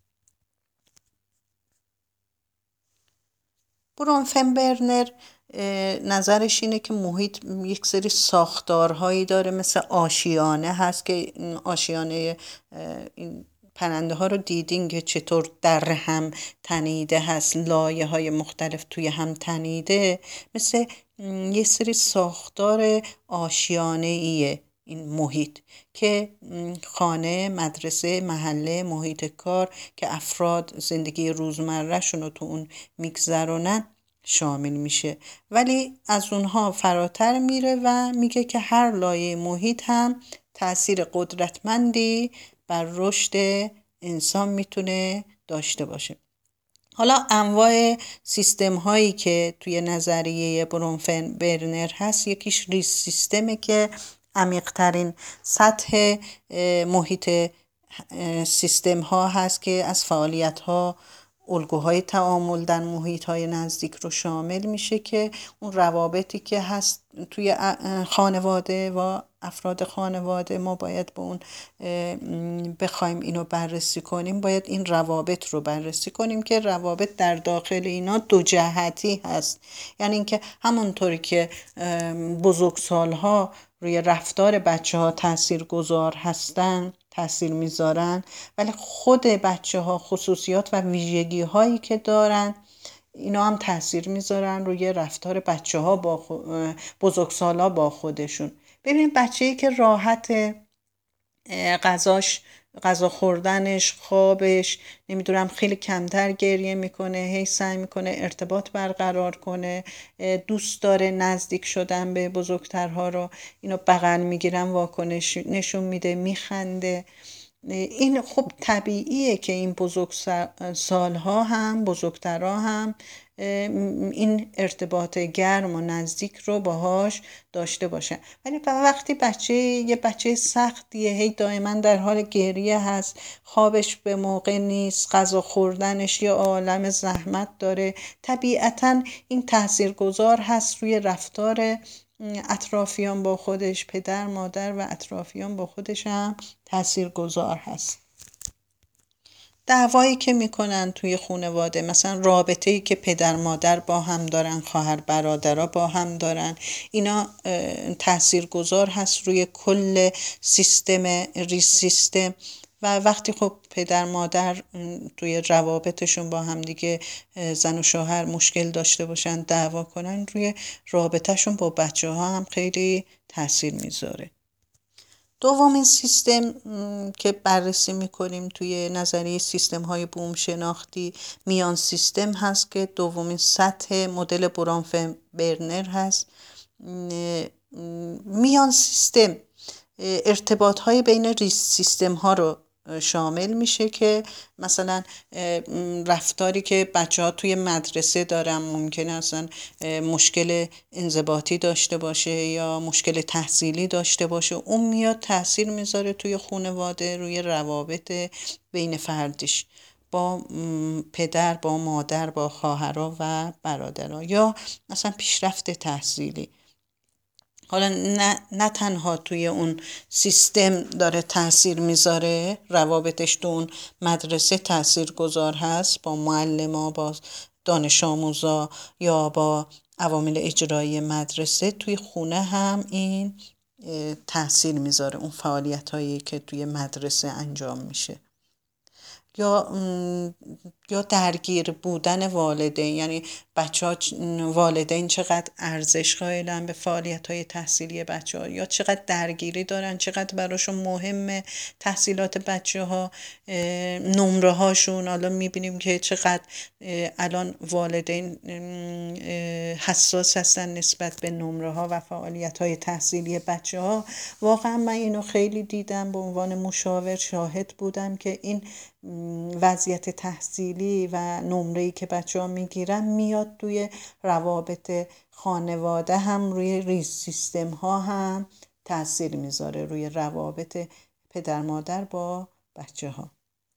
برونفنبرنر نظرش اینه که محیط یک سری ساختارهایی داره، مثل آشیانه هست که آشیانه این پرنده ها رو دیدین که چطور در هم تنیده هست، لایه های مختلف توی هم تنیده، مثل یک سری ساختار آشیانه ایه این محیط که خانه، مدرسه، محله، محیط کار که افراد زندگی روزمره شون رو تو اون میگذرونن شامل میشه. ولی از اونها فراتر میره و میگه که هر لایه محیط هم تأثیر قدرتمندی بر رشد انسان میتونه داشته باشه. حالا انواع سیستم هایی که توی نظریه برونفنبرنر هست، یکیش ریز سیستمه که عمیق ترین سطح محیط سیستم ها هست که از فعالیت ها، الگوهای تعامل در محیط های نزدیک رو شامل میشه که اون روابطی که هست توی خانواده و افراد خانواده، ما باید با اون بخوایم اینو بررسی کنیم، باید این روابط رو بررسی کنیم که روابط در داخل اینا دو جهتی هست. یعنی اینکه همونطوری که بزرگسالها روی رفتار بچه ها تأثیر گذار هستن، تأثیر میذارن، ولی خود بچه ها خصوصیات و ویژگی هایی که دارن اینا هم تأثیر میذارن روی رفتار بچه ها با خو... بزرگسالا با خودشون. ببینید بچه‌ای که راحت غذاش، غذا خوردنش، خوابش، نمیدونم خیلی کمتر گریه میکنه، هی سعی میکنه ارتباط برقرار کنه، دوست داره نزدیک شدن به بزرگترها رو، اینو بغل میگیرن، واکنش نشون میده، میخنده، این خب طبیعیه که این بزرگ سالها هم بزرگترها هم این ارتباط گرم و نزدیک رو باهاش داشته باشن. ولی وقتی بچه یه بچه سختیه، هی دائما در حال گریه هست، خوابش به موقع نیست، غذا خوردنش یه عالم زحمت داره، طبیعتا این تاثیرگذار هست روی رفتار اطرافیان با خودش، پدر مادر و اطرافیان با خودش هم تاثیرگذار هست. دعوایی که میکنن توی خانواده، مثلا رابطه‌ای که پدر مادر با هم دارن، خواهر برادرها با هم دارن، اینا تاثیرگذار هست روی کل سیستم ریس سیستم. و وقتی خب پدر مادر توی روابطشون با هم دیگه، زن و شوهر مشکل داشته باشن، دعوا کنن، روی رابطهشون با بچه ها هم خیلی تاثیر میذاره. دومین سیستم که بررسی میکنیم توی نظریه سیستم های بوم شناختی، میان سیستم هست که دومین سطح مدل برانفن برنر هست. میان سیستم ارتباط های بین ریس سیستم ها رو شامل میشه که مثلا رفتاری که بچه ها توی مدرسه دارن، ممکنه اصلا مشکل انضباطی داشته باشه یا مشکل تحصیلی داشته باشه، اون میاد تاثیر میذاره توی خانواده روی روابط بین فردیش با پدر، با مادر، با خواهرها و برادرها، یا مثلا پیشرفت تحصیلی. حالا نه, نه تنها توی اون سیستم داره تاثیر میذاره، روابطش تو اون مدرسه تاثیر گذار هست با معلما، با دانش آموزا یا با عوامل اجرایی مدرسه، توی خونه هم این تاثیر میذاره، اون فعالیت هایی که توی مدرسه انجام میشه. یا یا درگیر بودن والدین، یعنی بچه ها والدین چقدر ارزش قائلن به فعالیت های تحصیلی بچه ها، یا چقدر درگیری دارن، چقدر براشون مهمه تحصیلات بچه ها، نمره هاشون. حالا میبینیم که چقدر الان والدین حساس هستن نسبت به نمره ها و فعالیت های تحصیلی بچه ها. واقعا من اینو خیلی دیدم، به عنوان مشاور شاهد بودم که این وضعیت تحصیلی و نمره‌ای که بچه‌ها میگیرن میاد توی روابط خانواده هم، روی ریس سیستم ها هم تاثیر میذاره، روی روابط پدر مادر با بچه ها.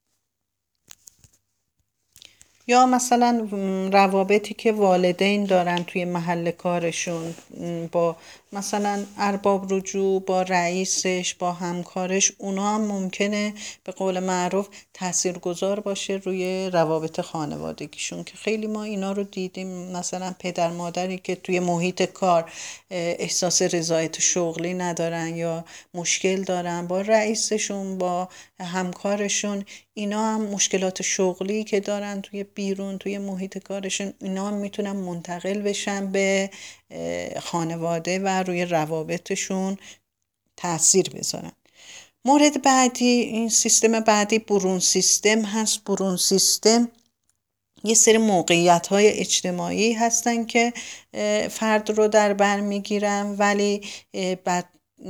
یا مثلا روابطی که والدین دارن توی محل کارشون با مثلا ارباب رجوع، با رئیسش، با همکارش، اونا هم ممکنه به قول معروف تاثیرگذار باشه روی روابط خانوادگیشون، که خیلی ما اینا رو دیدیم. مثلا پدر مادری که توی محیط کار احساس رضایت شغلی ندارن یا مشکل دارن با رئیسشون، با همکارشون، اینا هم مشکلات شغلی که دارن توی بیرون توی محیط کارشون، اینا هم میتونن منتقل بشن به خانواده و روی روابطشون تأثیر بذارن. مورد بعدی، این سیستم بعدی برون سیستم هست. برون سیستم یه سری موقعیت های اجتماعی هستن که فرد رو در بر میگیرن، ولی بعد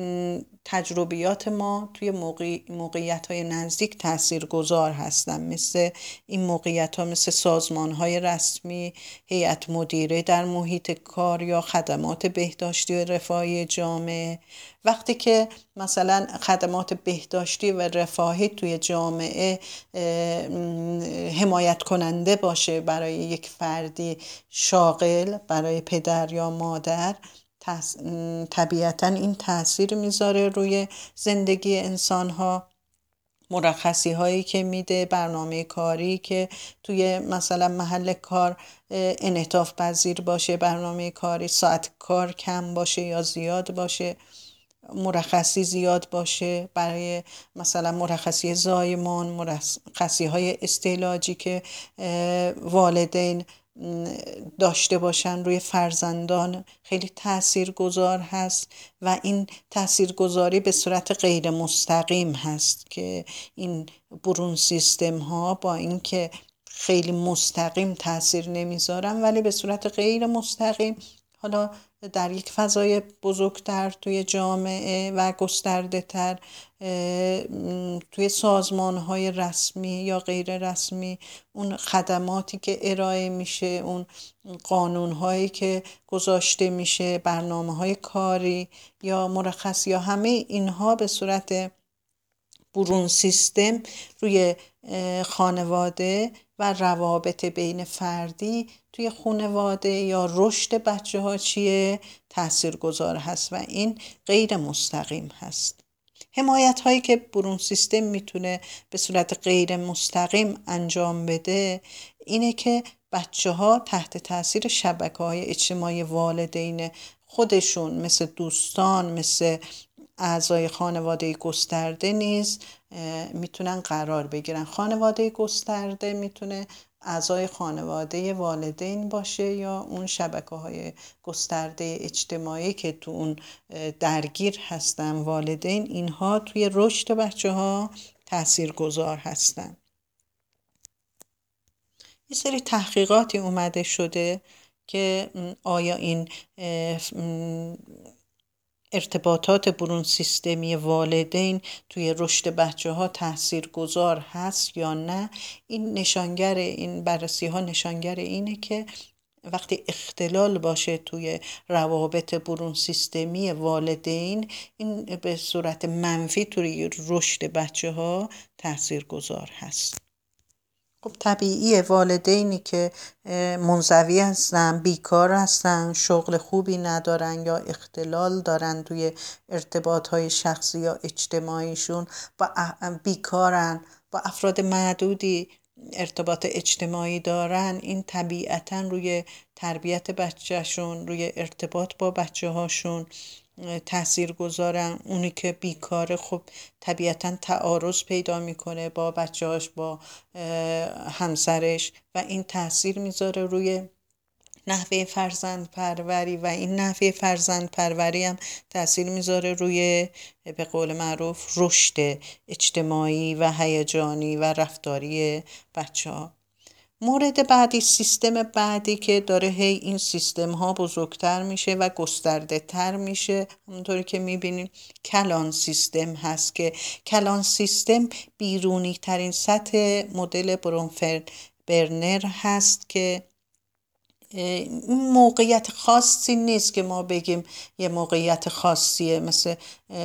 تجربیات ما توی موقع موقعیت های نزدیک تأثیر گذار هستن. مثل این موقعیت ها مثل سازمان های رسمی، هیئت مدیره در محیط کار یا خدمات بهداشتی و رفاهی جامعه. وقتی که مثلا خدمات بهداشتی و رفاهی توی جامعه حمایت کننده باشه برای یک فردی شاغل، برای پدر یا مادر، طبیعتا این تأثیر میذاره روی زندگی انسان ها. مرخصی هایی که میده، برنامه کاری که توی مثلا محل کار انعطاف پذیر باشه، برنامه کاری، ساعت کار کم باشه یا زیاد باشه، مرخصی زیاد باشه، برای مثلا مرخصی زایمان، مرخصی های استعلاجی که والدین داشته باشن روی فرزندان خیلی تاثیرگذار هست. و این تاثیرگذاری به صورت غیر مستقیم هست که این برون سیستم ها با اینکه خیلی مستقیم تاثیر نمیذارن، ولی به صورت غیر مستقیم حالا در یک فضای بزرگتر توی جامعه و گسترده تر، توی سازمان‌های رسمی یا غیر رسمی، اون خدماتی که ارائه میشه، اون قانون‌هایی که گذاشته میشه، برنامه‌های کاری یا مرخص یا همه اینها به صورت برون سیستم روی خانواده و روابط بین فردی توی خانواده یا رشد بچه ها چیه؟ تاثیرگذار هست و این غیر مستقیم هست. حمایت هایی که برون سیستم میتونه به صورت غیر مستقیم انجام بده اینه که بچه ها تحت تاثیر شبکه های اجتماعی والدین خودشون، مثل دوستان، مثل اعضای خانواده گسترده نیز میتونن قرار بگیرن. خانواده گسترده میتونه اعضای خانواده والدین باشه یا اون شبکه های گسترده اجتماعی که تو اون درگیر هستن والدین، اینها توی رشد بچه ها تأثیر گذار هستن. یه سری تحقیقاتی اومده شده که آیا این ارتباطات برون سیستمی والدین توی رشد بچه ها تأثیر گذار هست یا نه. این نشانگر این بررسی ها نشانگر اینه که وقتی اختلال باشه توی روابط برون سیستمی والدین، این به صورت منفی توی رشد بچه ها تأثیر گذار هست. خب طبیعیه والدینی که منزوی هستن، بیکار هستن، شغل خوبی ندارن یا اختلال دارن توی ارتباطهای شخصی یا اجتماعیشون، با بیکارن، با افراد معدودی ارتباط اجتماعی دارن، این طبیعتاً روی تربیت بچهشون، روی ارتباط با بچه هاشون تأثیر گذارن. اونی که بیکاره خب طبیعتاً تعارض پیدا میکنه با بچه‌هاش، با همسرش و این تأثیر میذاره روی نحوه فرزند پروری و این نحوه فرزند پروری هم تأثیر میذاره روی به قول معروف رشد اجتماعی و هیجانی و رفتاری بچه‌ها. مورد بعدی، سیستم بعدی که داره هی این سیستم ها بزرگتر میشه و گسترده تر میشه، همونطوری که میبینیم کلان سیستم هست که کلان سیستم بیرونی ترین سطح مدل برونفلد-برنر هست که این موقعیت خاصی نیست که ما بگیم یه موقعیت خاصیه، مثل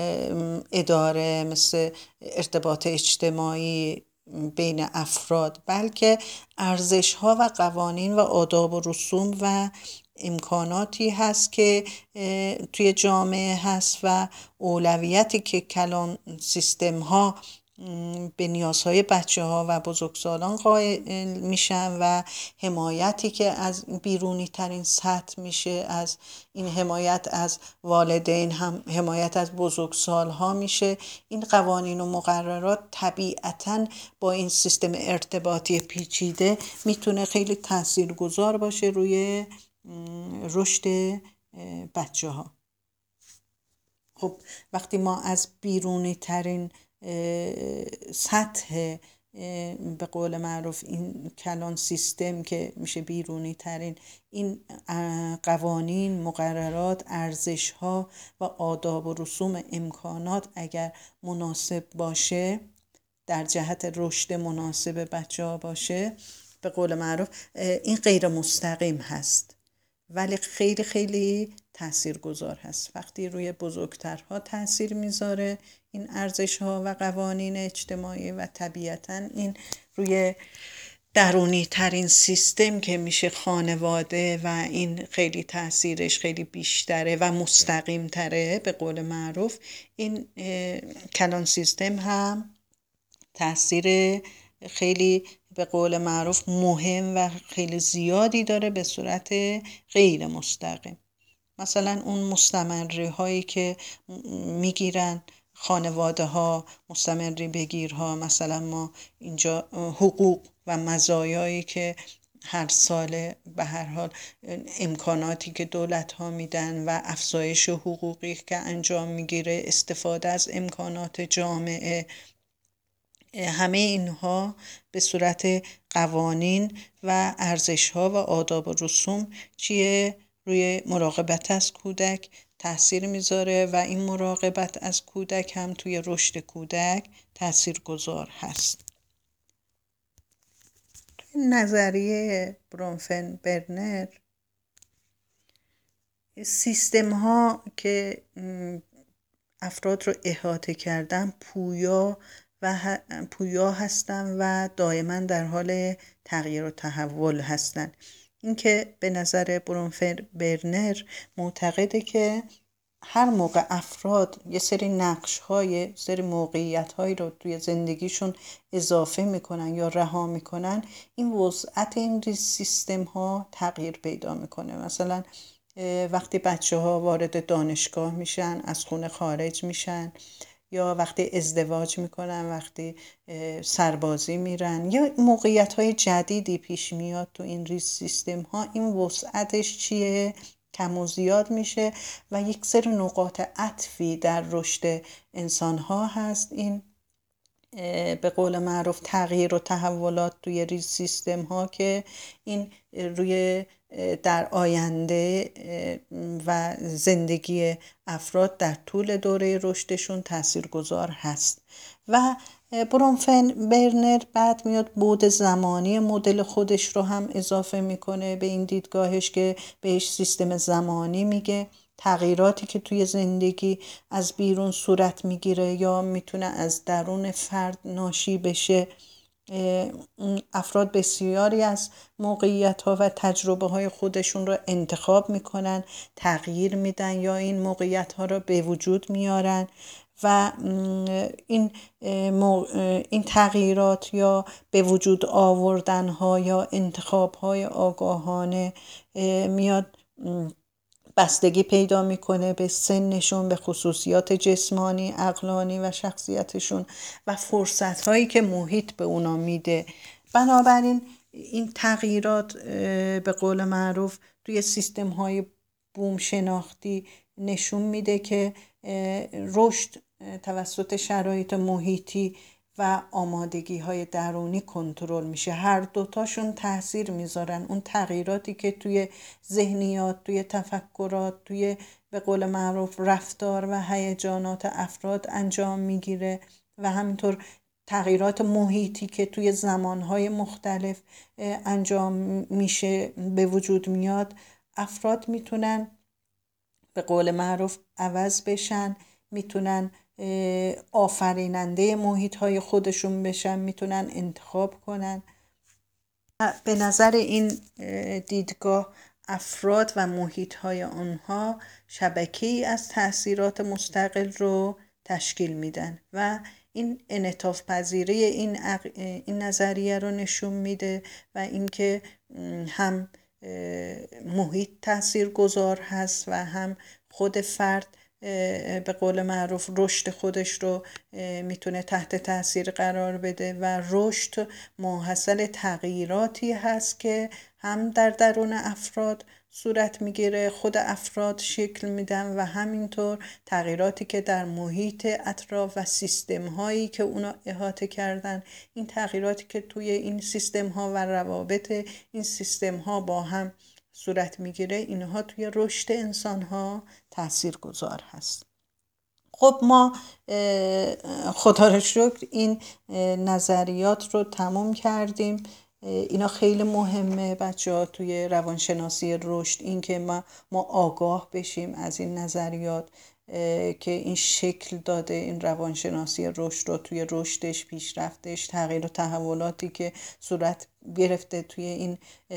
اداره، مثل ارتباط اجتماعی بین افراد، بلکه ارزش‌ها و قوانین و آداب و رسوم و امکاناتی هست که توی جامعه هست و اولویتی که کلان سیستم ها به نیازهای بچه ها و بزرگسالان قائل میشن و حمایتی که از بیرونی ترین سطح میشه، از این حمایت از والدین، هم حمایت از بزرگسال ها میشه. این قوانین و مقررات طبیعتاً با این سیستم ارتباطی پیچیده میتونه خیلی تاثیرگذار باشه روی رشد بچه ها. خب وقتی ما از بیرونی ترین سطح به قول معروف این کلان سیستم که میشه بیرونی ترین، این قوانین، مقررات، ارزش ها و آداب و رسوم امکانات اگر مناسب باشه، در جهت رشد مناسب بچه ها باشه، به قول معروف این غیر مستقیم هست ولی خیلی خیلی تأثیر گذار هست. وقتی روی بزرگترها تأثیر میذاره این ارزش ها و قوانین اجتماعی و طبیعتاً این روی درونی ترین سیستم که میشه خانواده و این خیلی تأثیرش خیلی بیشتره و مستقیم تره، به قول معروف این کلان سیستم هم تأثیر خیلی به قول معروف مهم و خیلی زیادی داره به صورت غیر مستقیم. مثلا اون مستمری هایی که میگیرن خانواده ها، مستمری بگیرها، مثلا ما اینجا حقوق و مزایایی که هر سال به هر حال امکاناتی که دولت ها میدن و افزایش حقوقی که انجام میگیره، استفاده از امکانات جامعه، همه اینها به صورت قوانین و ارزش‌ها و آداب و رسوم چیه؟ روی مراقبت از کودک تاثیر میذاره و این مراقبت از کودک هم توی رشد کودک تاثیرگذار هست. نظریه برونفن برنر سیستم ها که افراد رو احاطه کردن پویا و پویا هستن و دائما در حال تغییر و تحول هستن. این که به نظر برونفن برنر معتقده که هر موقع افراد یه سری نقش های سری موقعیت هایی رو توی زندگیشون اضافه میکنن یا رها میکنن، این وضعیت این سیستم ها تغییر پیدا میکنه. مثلا وقتی بچه ها وارد دانشگاه میشن، از خونه خارج میشن، یا وقتی ازدواج میکنن، وقتی سربازی میرن، یا موقعیت های جدیدی پیش میاد تو این ریز سیستم ها، این وسعتش چیه؟ کم و زیاد میشه و یک سری نقاط عطفی در رشد انسان ها هست. این به قول معروف تغییر و تحولات توی ریز سیستم ها که این روی در آینده و زندگی افراد در طول دوره رشدشون تاثیرگذار هست. و برونفن برنر بعد میاد بعد زمانی مدل خودش رو هم اضافه میکنه به این دیدگاهش که بهش سیستم زمانی میگه. تغییراتی که توی زندگی از بیرون صورت میگیره یا میتونه از درون فرد ناشی بشه، افراد بسیاری از موقعیت ها و تجربه های خودشون رو انتخاب میکنن، تغییر میدن یا این موقعیت ها رو به وجود میارن و این این تغییرات یا به وجود آوردن ها یا انتخاب های آگاهانه میاد بستگی پیدا میکنه به سنشون، به خصوصیات جسمانی، عقلانی و شخصیتشون و فرصت هایی که محیط به اونا میده. بنابراین این تغییرات به قول معروف توی سیستم های بوم شناختی نشون میده که رشد توسط شرایط محیطی و آمادگی های درونی کنترل میشه. هر دوتاشون تاثیر میذارن. اون تغییراتی که توی ذهنیات، توی تفکرات، توی به قول معروف رفتار و هیجانات افراد انجام میگیره و همینطور تغییرات محیطی که توی زمانهای مختلف انجام میشه به وجود میاد، افراد میتونن به قول معروف عوض بشن، میتونن آفریننده محیط های خودشون بشن، میتونن انتخاب کنن. به نظر این دیدگاه افراد و محیط های آنها شبکه‌ای از تأثیرات مستقل رو تشکیل میدن و این انعطاف پذیری این, اق... این نظریه رو نشون میده و اینکه هم محیط تاثیرگذار هست و هم خود فرد به قول معروف رشد خودش رو میتونه تحت تاثیر قرار بده و رشد محصل تغییراتی هست که هم در درون افراد صورت میگیره، خود افراد شکل میدن و همینطور تغییراتی که در محیط اطراف و سیستم هایی که اونا احاطه کردن، این تغییراتی که توی این سیستم ها و روابط این سیستم ها با هم صورت میگیره، اینها توی رشد انسان ها تأثیر گذار هست. خب ما خدا رو شکر این نظریات رو تموم کردیم. اینا خیلی مهمه بچه ها توی روانشناسی رشد، این که ما, ما آگاه بشیم از این نظریات که این شکل داده این روانشناسی رشد رو توی رشدش، پیشرفتش، تغییر و تحولاتی که صورت گرفته توی این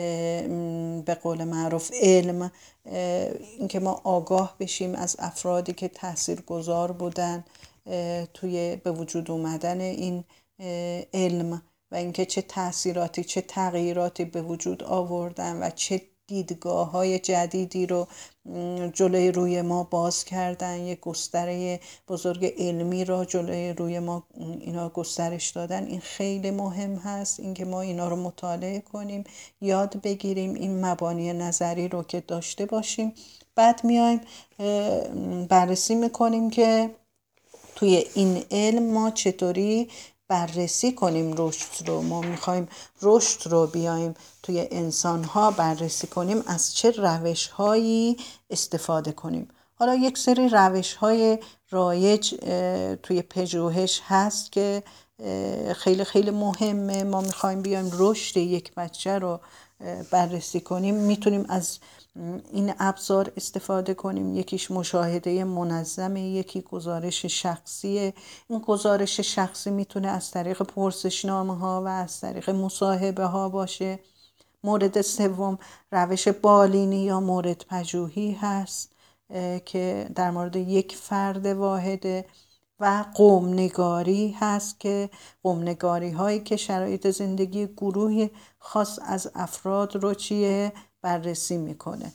به قول معروف علم، این که ما آگاه بشیم از افرادی که تاثیرگذار بودن توی به وجود اومدن این علم و اینکه چه تأثیراتی چه تغییراتی به وجود آوردن و چه دیدگاه های جدیدی رو جلوی روی ما باز کردن، یک گستره بزرگ علمی رو جلوی روی ما اینا گسترش دادن. این خیلی مهم هست اینکه ما اینا رو مطالعه کنیم، یاد بگیریم، این مبانی نظری رو که داشته باشیم. بعد میایم بررسی میکنیم که توی این علم ما چطوری بررسی کنیم رشد رو، ما میخوایم رشد رو بیایم توی انسانها بررسی کنیم، از چه روش هایی استفاده کنیم. حالا یک سری روش های رایج توی پژوهش هست که خیلی خیلی مهمه. ما میخوایم بیایم رشد یک بچه رو بررسی کنیم، میتونیم از این ابزار استفاده کنیم. یکیش مشاهده منظمه، یکی گزارش شخصیه. این گزارش شخصی میتونه از طریق پرسشنامه ها و از طریق مصاحبه ها باشه. مورد سوم روش بالینی یا مورد پژوهی هست که در مورد یک فرد واحده، و قوم نگاری هست که قوم نگاری هایی که شرایط زندگی گروهی خاص از افراد رو چیه بررسی میکنه.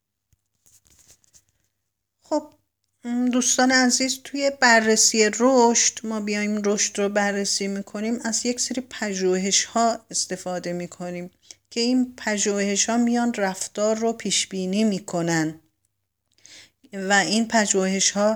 خب دوستان عزیز، توی بررسی رشد ما بیایم رشد رو بررسی میکنیم، از یک سری پژوهش ها استفاده میکنیم که این پژوهش ها میان رفتار رو پیش بینی میکنن و این پژوهش ها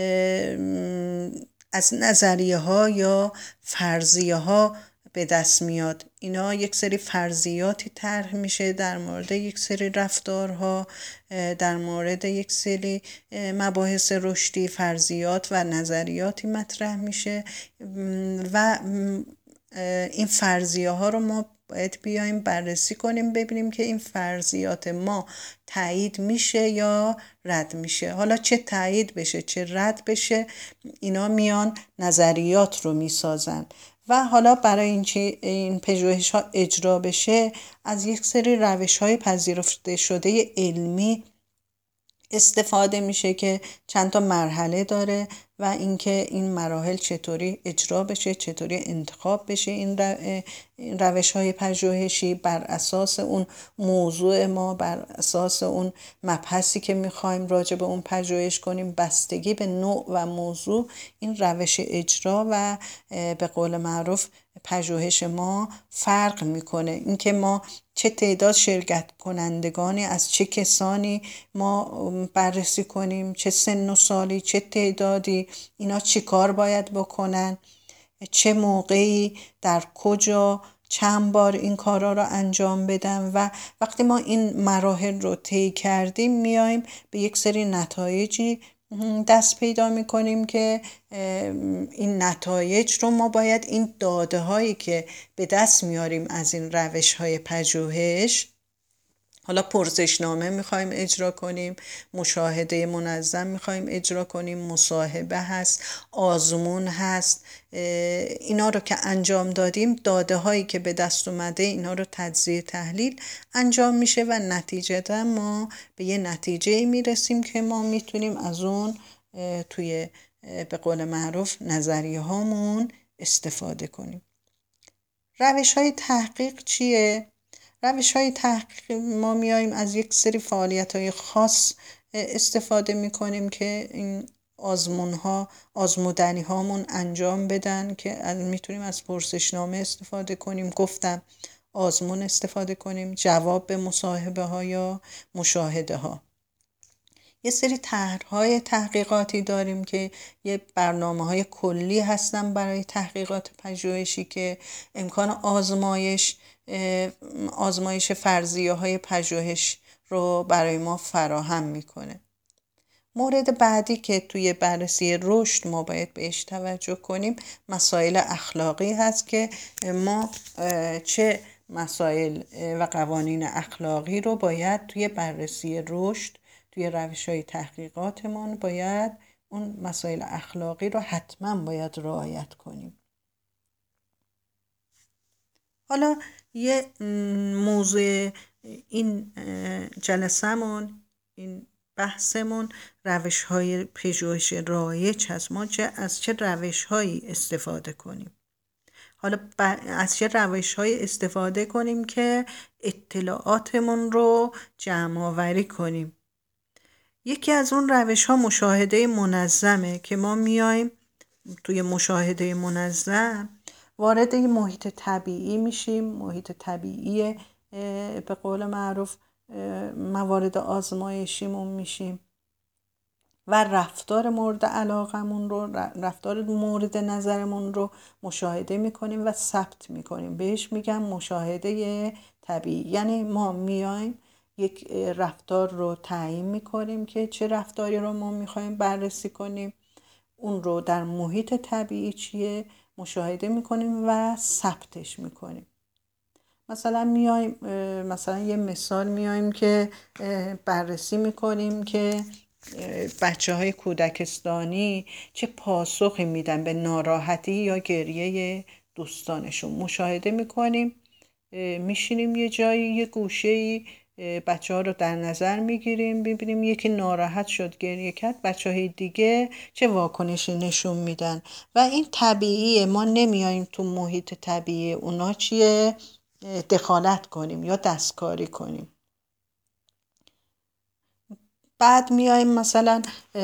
از نظریه ها یا فرضیه ها به دست میاد. اینا یک سری فرضیاتی طرح میشه در مورد یک سری رفتارها، در مورد یک سری مباحث رشدی، فرضیات و نظریاتی مطرح میشه و این فرضیه ها رو ما باید بیایم بررسی کنیم، ببینیم که این فرضیات ما تایید میشه یا رد میشه. حالا چه تایید بشه چه رد بشه، اینا میان نظریات رو میسازن و حالا برای اینکه این پژوهش ها اجرا بشه از یک سری روش های پذیرفته شده علمی استفاده میشه که چند تا مرحله داره و اینکه این مراحل چطوری اجرا بشه، چطوری انتخاب بشه. این روش های پژوهشی بر اساس اون موضوع ما، بر اساس اون مبحثی که میخوایم راجع به اون پژوهش کنیم، بستگی به نوع و موضوع این روش اجرا و به قول معروف پژوهش ما فرق میکنه. اینکه ما چه تعداد شرکت کنندگانی از چه کسانی ما بررسی کنیم، چه سن و سالی، چه تعدادی، اینا چی کار باید بکنن، چه موقعی، در کجا، چند بار این کارا رو انجام بدن. و وقتی ما این مراحل رو طی کردیم میایم به یک سری نتایجی دست پیدا میکنیم که این نتایج رو ما باید این داده هایی که به دست میاریم از این روش های پژوهش، حالا پرسشنامه میخوایم اجرا کنیم، مشاهده منظم میخوایم اجرا کنیم، مصاحبه هست، آزمون هست، اینا رو که انجام دادیم داده هایی که به دست اومده اینا رو تجزیه تحلیل انجام میشه و نتیجه ما به یه نتیجه میرسیم که ما میتونیم از اون توی به قول معروف نظریه هامون استفاده کنیم. روش های تحقیق چیه؟ روش های تحقیق ما میاییم از یک سری فعالیت های خاص استفاده میکنیم که این آزمون ها آزمودنی هامون انجام بدن که از میتونیم از پرسشنامه استفاده کنیم، گفتم آزمون استفاده کنیم، جواب به مصاحبه ها یا مشاهده ها. یه سری طرح‌های تحقیقاتی داریم که یه برنامه‌های کلی هستن برای تحقیقات پژوهشی که امکان آزمایش آزمایش فرضیه‌های پژوهش رو برای ما فراهم میکنه. مورد بعدی که توی بررسی رشد ما باید بهش توجه کنیم مسائل اخلاقی هست که ما چه مسائل و قوانین اخلاقی رو باید توی بررسی رشد، توی روش‌های تحقیقاتمون باید اون مسائل اخلاقی رو حتما باید رعایت کنیم. حالا یه موضوع این جلسمون، این بحثمون روش‌های پژوهش رایج هست. ما چه از چه روش‌هایی استفاده کنیم؟ حالا از چه روش‌هایی استفاده کنیم که اطلاعاتمون رو جمع آوری کنیم؟ یکی از اون روش‌ها مشاهده منظمه که ما میایم توی مشاهده منظم وارد این محیط طبیعی میشیم. محیط طبیعی به قول معروف موارد آزمایشیمون میشیم و رفتار مورد علاقمون رو، رفتار مورد نظرمون رو مشاهده میکنیم و ثبت میکنیم. بهش میگم مشاهده طبیعی. یعنی ما میایم یک رفتار رو تعیین میکنیم که چه رفتاری رو ما میخوایم بررسی کنیم، اون رو در محیط طبیعی چیه مشاهده میکنیم و ثبتش میکنیم. مثلا میایم مثلا یه مثال میایم که بررسی میکنیم که بچه های کودکستانی چه پاسخی میدن به ناراحتی یا گریه دوستانشون. مشاهده میکنیم، میشینیم یه جایی، یه گوشه‌ای، بچه ها رو در نظر میگیریم، ببینیم یکی ناراحت شد گریه کرد، بچه های دیگه چه واکنشی نشون میدن. و این طبیعیه، ما نمیاییم تو محیط طبیعی اونا چیه دخالت کنیم یا دستکاری کنیم. بعد میایم مثلا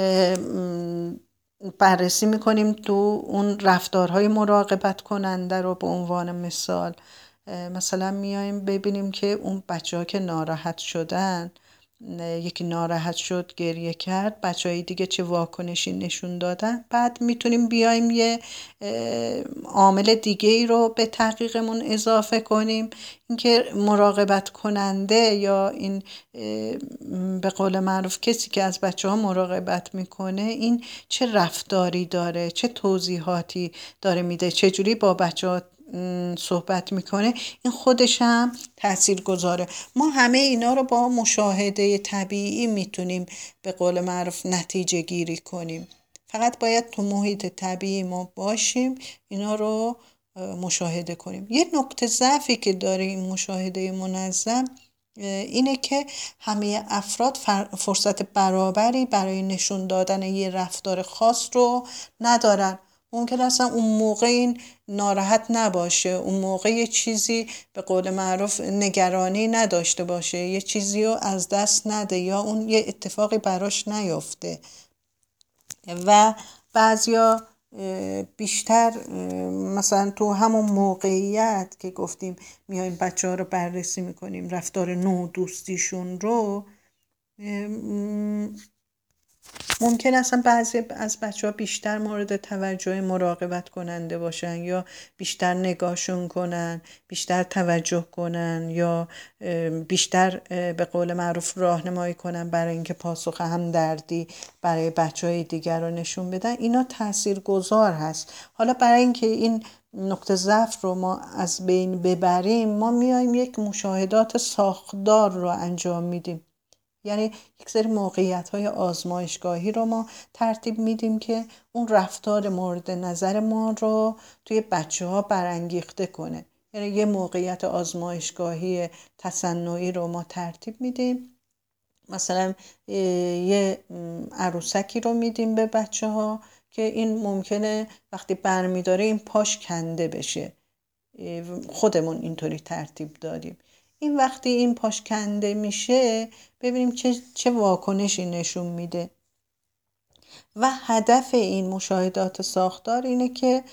بررسی میکنیم تو اون رفتارهای مراقبت کننده رو. به عنوان مثال مثلا میایم ببینیم که اون بچه ها که ناراحت شدن، یکی ناراحت شد گریه کرد، بچه های دیگه چه واکنشی نشون دادن. بعد میتونیم بیایم یه عامل دیگه ای رو به تحقیقمون اضافه کنیم، اینکه مراقبت کننده یا این به قول معروف کسی که از بچه ها مراقبت میکنه این چه رفتاری داره، چه توضیحاتی داره میده، چه جوری با بچه ها صحبت میکنه. این خودش هم تأثیر گذاره. ما همه اینا رو با مشاهده طبیعی میتونیم به قول معروف نتیجه گیری کنیم. فقط باید تو محیط طبیعی ما باشیم، اینا رو مشاهده کنیم. یه نقطه ضعفی که داره این مشاهده منظم اینه که همه افراد فرصت برابری برای نشون دادن یه رفتار خاص رو ندارن. ممکن اصلا اون موقع این ناراحت نباشه، اون موقع یه چیزی به قول معروف نگرانی نداشته باشه، یه چیزی رو از دست نده یا اون یه اتفاقی براش نیفته. و بعضیا بیشتر مثلا تو همون موقعیت که گفتیم میایم بچه ها رو بررسی میکنیم، رفتار نوع دوستیشون رو، ممکن اصلا بعضی از بچه ها بیشتر مورد توجه مراقبت کننده باشن یا بیشتر نگاهشون کنن، بیشتر توجه کنن یا بیشتر به قول معروف راهنمایی کنن برای اینکه پاسخ همدردی برای بچه های دیگر رو نشون بدن. اینا تأثیر گذار هست. حالا برای اینکه این نقطه ضعف رو ما از بین ببریم، ما میایم یک مشاهدات ساختار رو انجام میدیم. یعنی یک سری موقعیت‌های آزمایشگاهی رو ما ترتیب میدیم که اون رفتار مورد نظر ما رو توی بچه‌ها برانگیخته کنه. یعنی یه موقعیت آزمایشگاهی تصنعی رو ما ترتیب میدیم. مثلا یه عروسکی رو میدیم به بچه‌ها که این ممکنه وقتی برمی‌داره این پاش کنده بشه. خودمون اینطوری ترتیب دادیم. این وقتی این پاش کنده میشه ببینیم چه, چه واکنشی نشون میده. و هدف این مشاهدات ساختار اینه که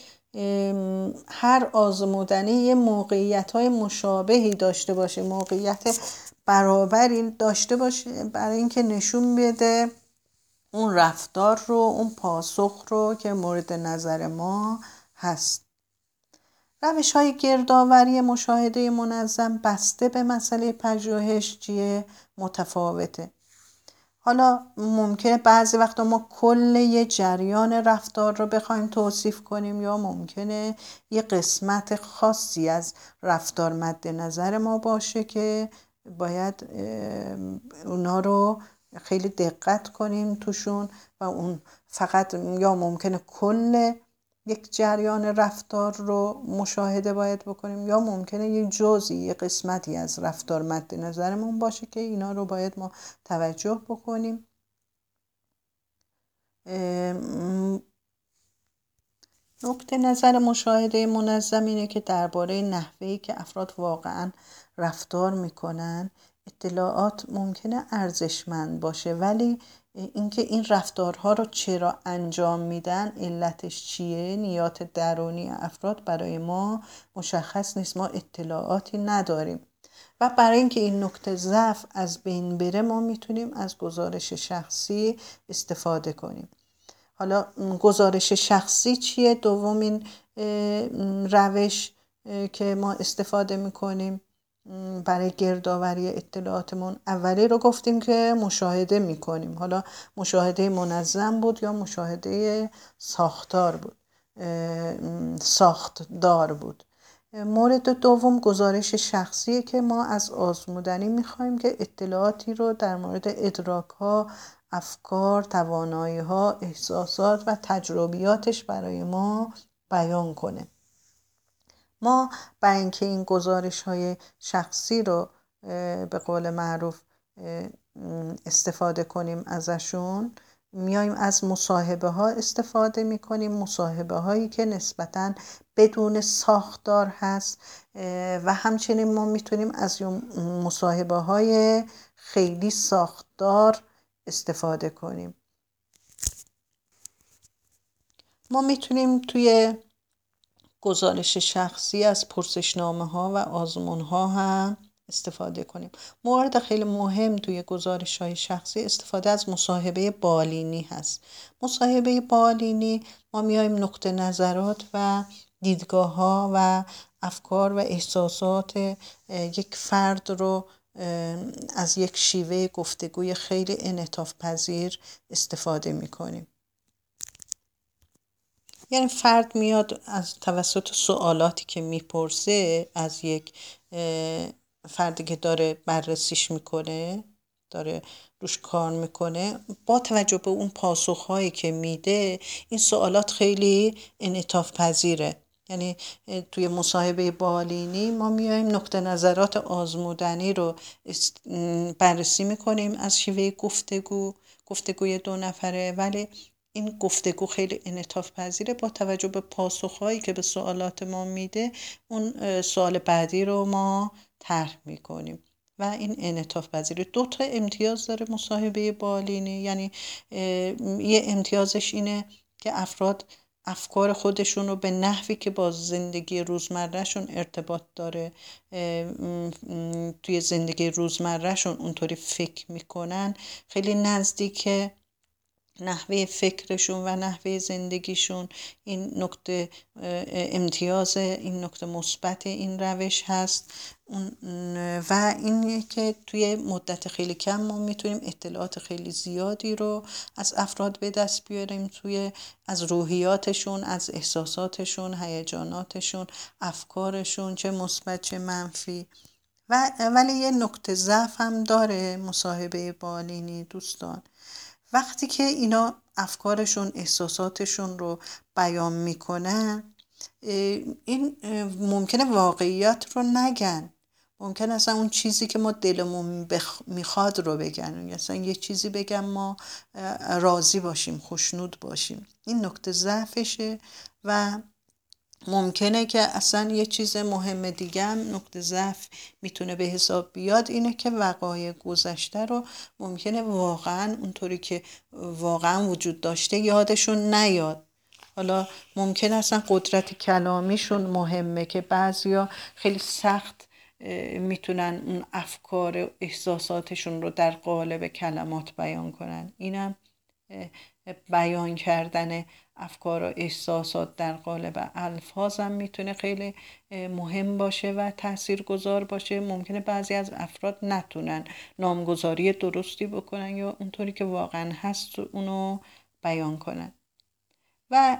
هر آزمودنی یه موقعیت‌های مشابهی داشته باشه، موقعیت برابری داشته باشه برای اینکه نشون بده اون رفتار رو، اون پاسخ رو که مورد نظر ما هست. روش های گردآوری مشاهده منظم بسته به مسئله پژوهش چیه متفاوته. حالا ممکنه بعضی وقتا ما کل یه جریان رفتار رو بخوایم توصیف کنیم یا ممکنه یه قسمت خاصی از رفتار مد نظر ما باشه که باید اونا رو خیلی دقت کنیم توشون و اون فقط، یا ممکنه کل یک جریان رفتار رو مشاهده باید بکنیم یا ممکنه یک جزئی، یک قسمتی از رفتار مد نظرمون باشه که اینا رو باید ما توجه بکنیم. نقطه نظر مشاهده منظم اینه که درباره نحوهی که افراد واقعا رفتار میکنن اطلاعات ممکنه ارزشمند باشه، ولی اینکه این رفتارها رو چرا انجام میدن، علتش چیه، نیات درونی افراد برای ما مشخص نیست. ما اطلاعاتی نداریم و برای اینکه این نقطه ضعف از بین بره ما میتونیم از گزارش شخصی استفاده کنیم. حالا گزارش شخصی چیه؟ دومین روش که ما استفاده میکنیم برای گردآوری اطلاعاتمون، اولی رو گفتیم که مشاهده میکنیم. حالا مشاهده منظم بود یا مشاهده ساختار بود ساختدار بود. مورد دوم گزارش شخصیه که ما از آزمودنی میخوایم که اطلاعاتی رو در مورد ادراک‌ها، افکار، توانایی‌ها، احساسات و تجربیاتش برای ما بیان کنه. ما برای اینکه این گزارش‌های شخصی رو به قول معروف استفاده کنیم ازشون، میایم از مصاحبه ها استفاده میکنیم، مصاحبه هایی که نسبتاً بدون ساختار هست و همچنین ما میتونیم از مصاحبه های خیلی ساختار استفاده کنیم. ما میتونیم توی گزارش شخصی از پرسشنامه ها و آزمون ها هم استفاده کنیم. مورد خیلی مهم توی گزارش های شخصی استفاده از مصاحبه بالینی هست. مصاحبه بالینی ما میایم نقطه نظرات و دیدگاه ها و افکار و احساسات یک فرد رو از یک شیوه گفتگوی خیلی انعطاف پذیر استفاده میکنیم. یعنی فرد میاد از توسط سوالاتی که میپرسه از یک فردی که داره بررسیش میکنه، داره روش کار میکنه، با توجه به اون پاسخهایی که میده این سوالات خیلی انعطاف پذیره. یعنی توی مصاحبه بالینی ما میایم نقطه نظرات آزمودنی رو بررسی میکنیم از شیوه گفتگو گفتگوی دو نفره، ولی این گفتگو خیلی انعطاف پذیره. با توجه به پاسخهایی که به سوالات ما میده اون سوال بعدی رو ما طرح میکنیم و این انعطاف پذیره. دو تا امتیاز داره مصاحبه بالینی. یعنی یه امتیازش اینه که افراد افکار خودشون رو به نحوی که با زندگی روزمرهشون ارتباط داره، توی زندگی روزمرهشون اونطوری فکر میکنن، خیلی نزدیکه نحوه فکرشون و نحوه زندگیشون. این نکته امتیاز، این نکته مثبت این روش هست. و اینه که توی مدت خیلی کم ما میتونیم اطلاعات خیلی زیادی رو از افراد به دست بیاریم، توی از روحیاتشون، از احساساتشون، هیجاناتشون، افکارشون، چه مثبت چه منفی. و ولی یه نکته ضعف هم داره مصاحبه بالینی دوستان. وقتی که اینا افکارشون، احساساتشون رو بیان میکنن، این ممکنه واقعیت رو نگن، ممکن اصلا اون چیزی که ما دلمون بخ... میخواد رو بگن، اصلا یه چیزی بگم ما راضی باشیم، خوشنود باشیم. این نکته ضعفشه و ممکنه که اصلا یه چیز مهم دیگه هم نقطه ضعف میتونه به حساب بیاد، اینه که وقایع گذشته رو ممکنه واقعا اونطوری که واقعا وجود داشته یادشون نیاد. حالا ممکنه اصلا قدرت کلامیشون مهمه که بعضیا خیلی سخت میتونن اون افکار و احساساتشون رو در قالب کلمات بیان کنن. اینم بیان کردن افکار و احساسات در قالب الفاظ هم میتونه خیلی مهم باشه و تاثیرگذار باشه. ممکنه بعضی از افراد نتونن نامگذاری درستی بکنن یا اونطوری که واقعا هست اونو بیان کنن. و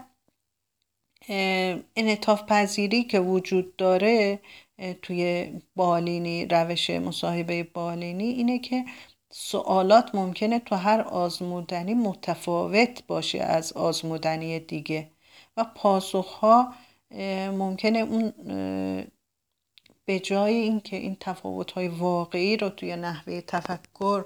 انعطاف پذیری که وجود داره توی بالینی، روش مصاحبه بالینی، اینه که سوالات ممکنه تو هر آزمودنی متفاوت باشه از آزمودنی دیگه و پاسخها ممکنه اون به جای اینکه این تفاوت‌های واقعی رو توی نحوه تفکر،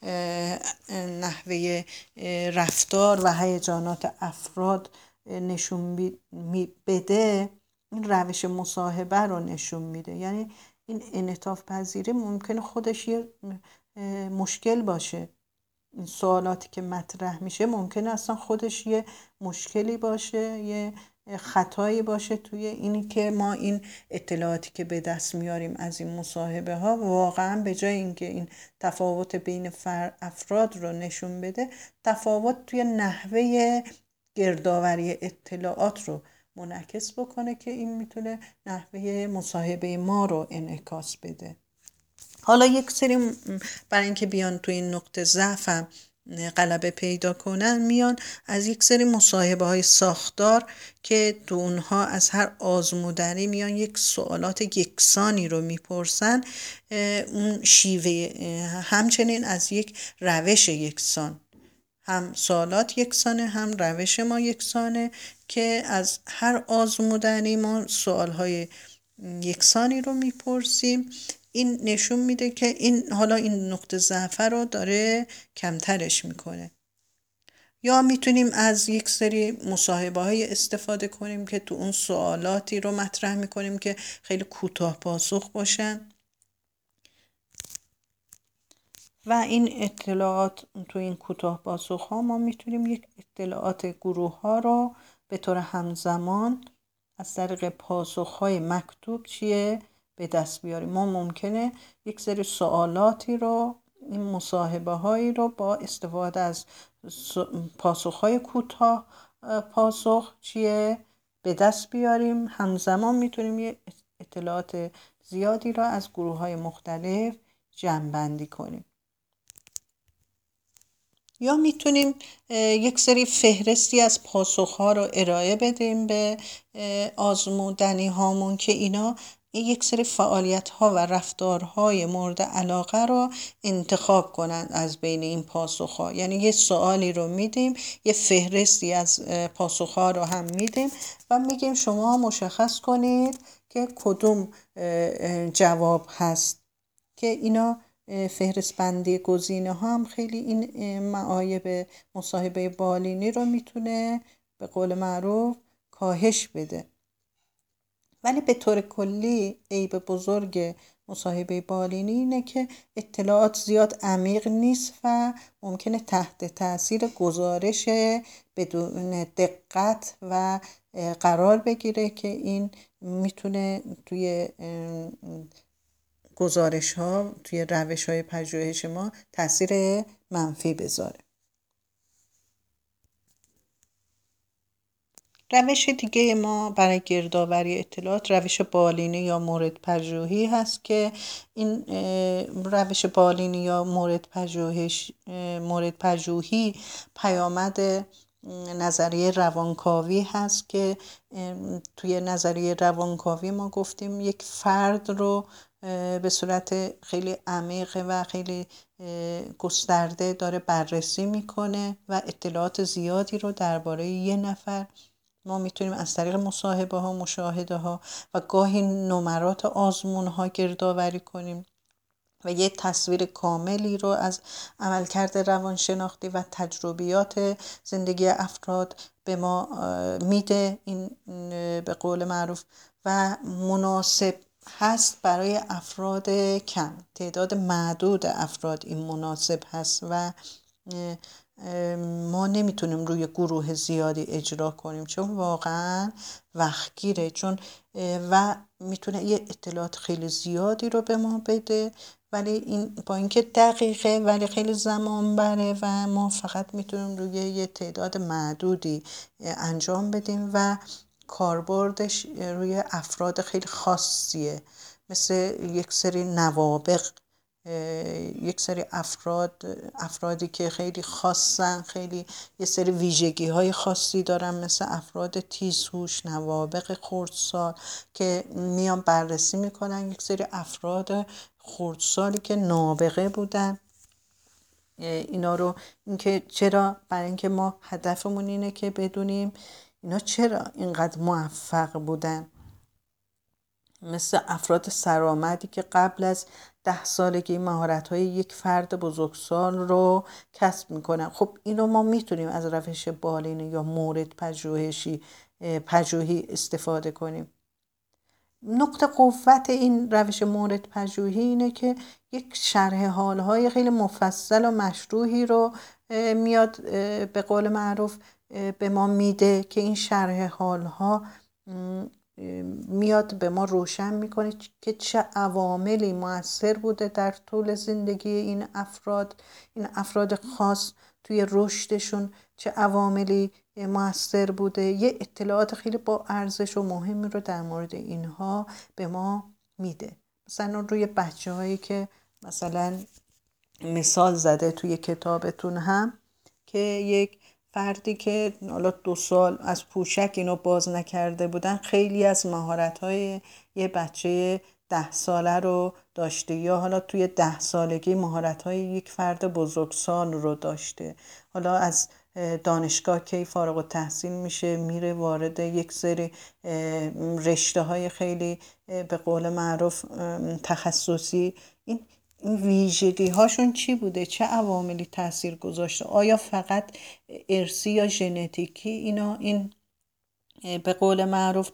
نحوه رفتار و هیجانات افراد نشون بده، این روش مصاحبه رو نشون میده. یعنی این انعطاف پذیری ممکنه خودش یه مشکل باشه. این سوالاتی که مطرح میشه ممکنه اصلا خودش یه مشکلی باشه، یه خطایی باشه توی اینی که ما این اطلاعاتی که به دست میاریم از این مصاحبه ها واقعا به جای اینکه این تفاوت بین افراد رو نشون بده، تفاوت توی نحوه گردآوری اطلاعات رو منعکس بکنه که این میتونه نحوه مصاحبه ما رو انعکاس بده. حالا یک سری برای اینکه بیان توی این نقطه ضعفم غلبه پیدا کنن، میان از یک سری مصاحبه های ساختار که تو اونها از هر آزمودنی میان یک سوالات یکسانی رو میپرسن، اون شیوه همچنین از یک روش یکسان، هم سوالات یکسانه هم روش ما یکسانه که از هر آزمودنی ما سوالهای یکسانی رو میپرسیم. این نشون میده که این حالا این نقطه ضعف رو داره کمترش میکنه. یا میتونیم از یک سری مصاحبه های استفاده کنیم که تو اون سوالاتی رو مطرح میکنیم که خیلی کوتاه پاسخ باشن و این اطلاعات تو این کوتاه پاسخ ها ما میتونیم یک اطلاعات گروه ها رو به طور همزمان از طریق پاسخ های مکتوب چیه به دست بیاریم. ما ممکنه یک سری سوالاتی رو، این مصاحبه هایی رو با استفاده از پاسخ های کوتاه پاسخ چیه به دست بیاریم. همزمان میتونیم یه اطلاعات زیادی رو از گروه های مختلف جمع بندی کنیم. یا میتونیم یک سری فهرستی از پاسخ‌ها رو ارائه بدیم به آزمودنی هامون که اینا یک سری فعالیت‌ها و رفتارهای مورد علاقه رو انتخاب کنن از بین این پاسخ‌ها. یعنی یه سوالی رو میدیم، یه فهرستی از پاسخ‌ها رو هم میدیم و میگیم شما مشخص کنید که کدوم جواب هست، که اینا فهرست بندی گزینه ها هم خیلی این معایب مصاحبه بالینی رو میتونه به قول معروف کاهش بده. ولی به طور کلی عیب بزرگ مصاحبه بالینی اینه که اطلاعات زیاد عمیق نیست و ممکنه تحت تاثیر گزارش بدون دقت و قرار بگیره که این میتونه توی گزارش ها، توی روش های پژوهش ما تاثیر منفی بذاره. روش دیگه ما برای گردآوری اطلاعات روش بالینی یا مورد پژوهی هست که این روش بالینی یا مورد پژوهش مورد پژوهی پیامد نظریه روانکاوی هست که توی نظریه روانکاوی ما گفتیم یک فرد رو به صورت خیلی عمیق و خیلی گسترده داره بررسی میکنه و اطلاعات زیادی رو درباره یه نفر ما میتونیم از طریق مصاحبه ها، مشاهده ها و گاهی نمرات آزمون ها گردآوری کنیم و یه تصویر کاملی رو از عملکرد روانشناختی و تجربیات زندگی افراد به ما میده. این به قول معروف و مناسب هست برای افراد کم، تعداد معدود افراد این مناسب هست و ما نمیتونیم روی گروه زیادی اجرا کنیم چون واقعا وقتگیره، چون و میتونه یه اطلاعات خیلی زیادی رو به ما بده، ولی این با اینکه دقیقه ولی خیلی زمان بره و ما فقط میتونیم روی یه تعداد معدودی انجام بدیم و کاربردش روی افراد خیلی خاصیه، مثل یک سری نوابغ، یک سری افراد افرادی که خیلی خاصن، خیلی یه سری ویژگی های خاصی دارن، مثل افراد تیزهوش، نوابغ خردسال که میان بررسی میکنن یک سری افراد خردسالی که نابغه بودن اینا رو. اینکه چرا؟ برای اینکه ما هدفمون اینه که بدونیم اینا چرا اینقدر موفق بودن، مثل افراد سرآمدی که قبل از ده سالگی مهارت‌های یک فرد بزرگسال رو کسب میکنن. خب اینو ما میتونیم از روش بالینی یا مورد پژوهشی پژوهی استفاده کنیم. نقطه قوت این روش مورد پژوهی اینه که یک شرح حال‌های خیلی مفصل و مشروحی رو میاد به قول معروف به ما میده که این شرح حالها میاد به ما روشن میکنه که چه عواملی مؤثر بوده در طول زندگی این افراد این افراد خاص توی رشدشون، چه عواملی مؤثر بوده. یه اطلاعات خیلی با ارزش و مهمی رو در مورد اینها به ما میده. مثلا روی بچه هایی که مثلا مثال زده توی کتابتون هم که یک فردی که حالا دو سال از پوشک اینو باز نکرده بودن خیلی از مهارت‌های یه بچه ده ساله رو داشته، یا حالا توی ده سالگی مهارت‌های یک فرد بزرگسال رو داشته. حالا از دانشگاه کی فارغ التحصیل میشه، میره وارد یک سری رشته های خیلی به قول معروف تخصصی. این این ویژگی هاشون چی بوده؟ چه عواملی تاثیر گذاشته؟ آیا فقط ارثی یا ژنتیکی اینا این به قول معروف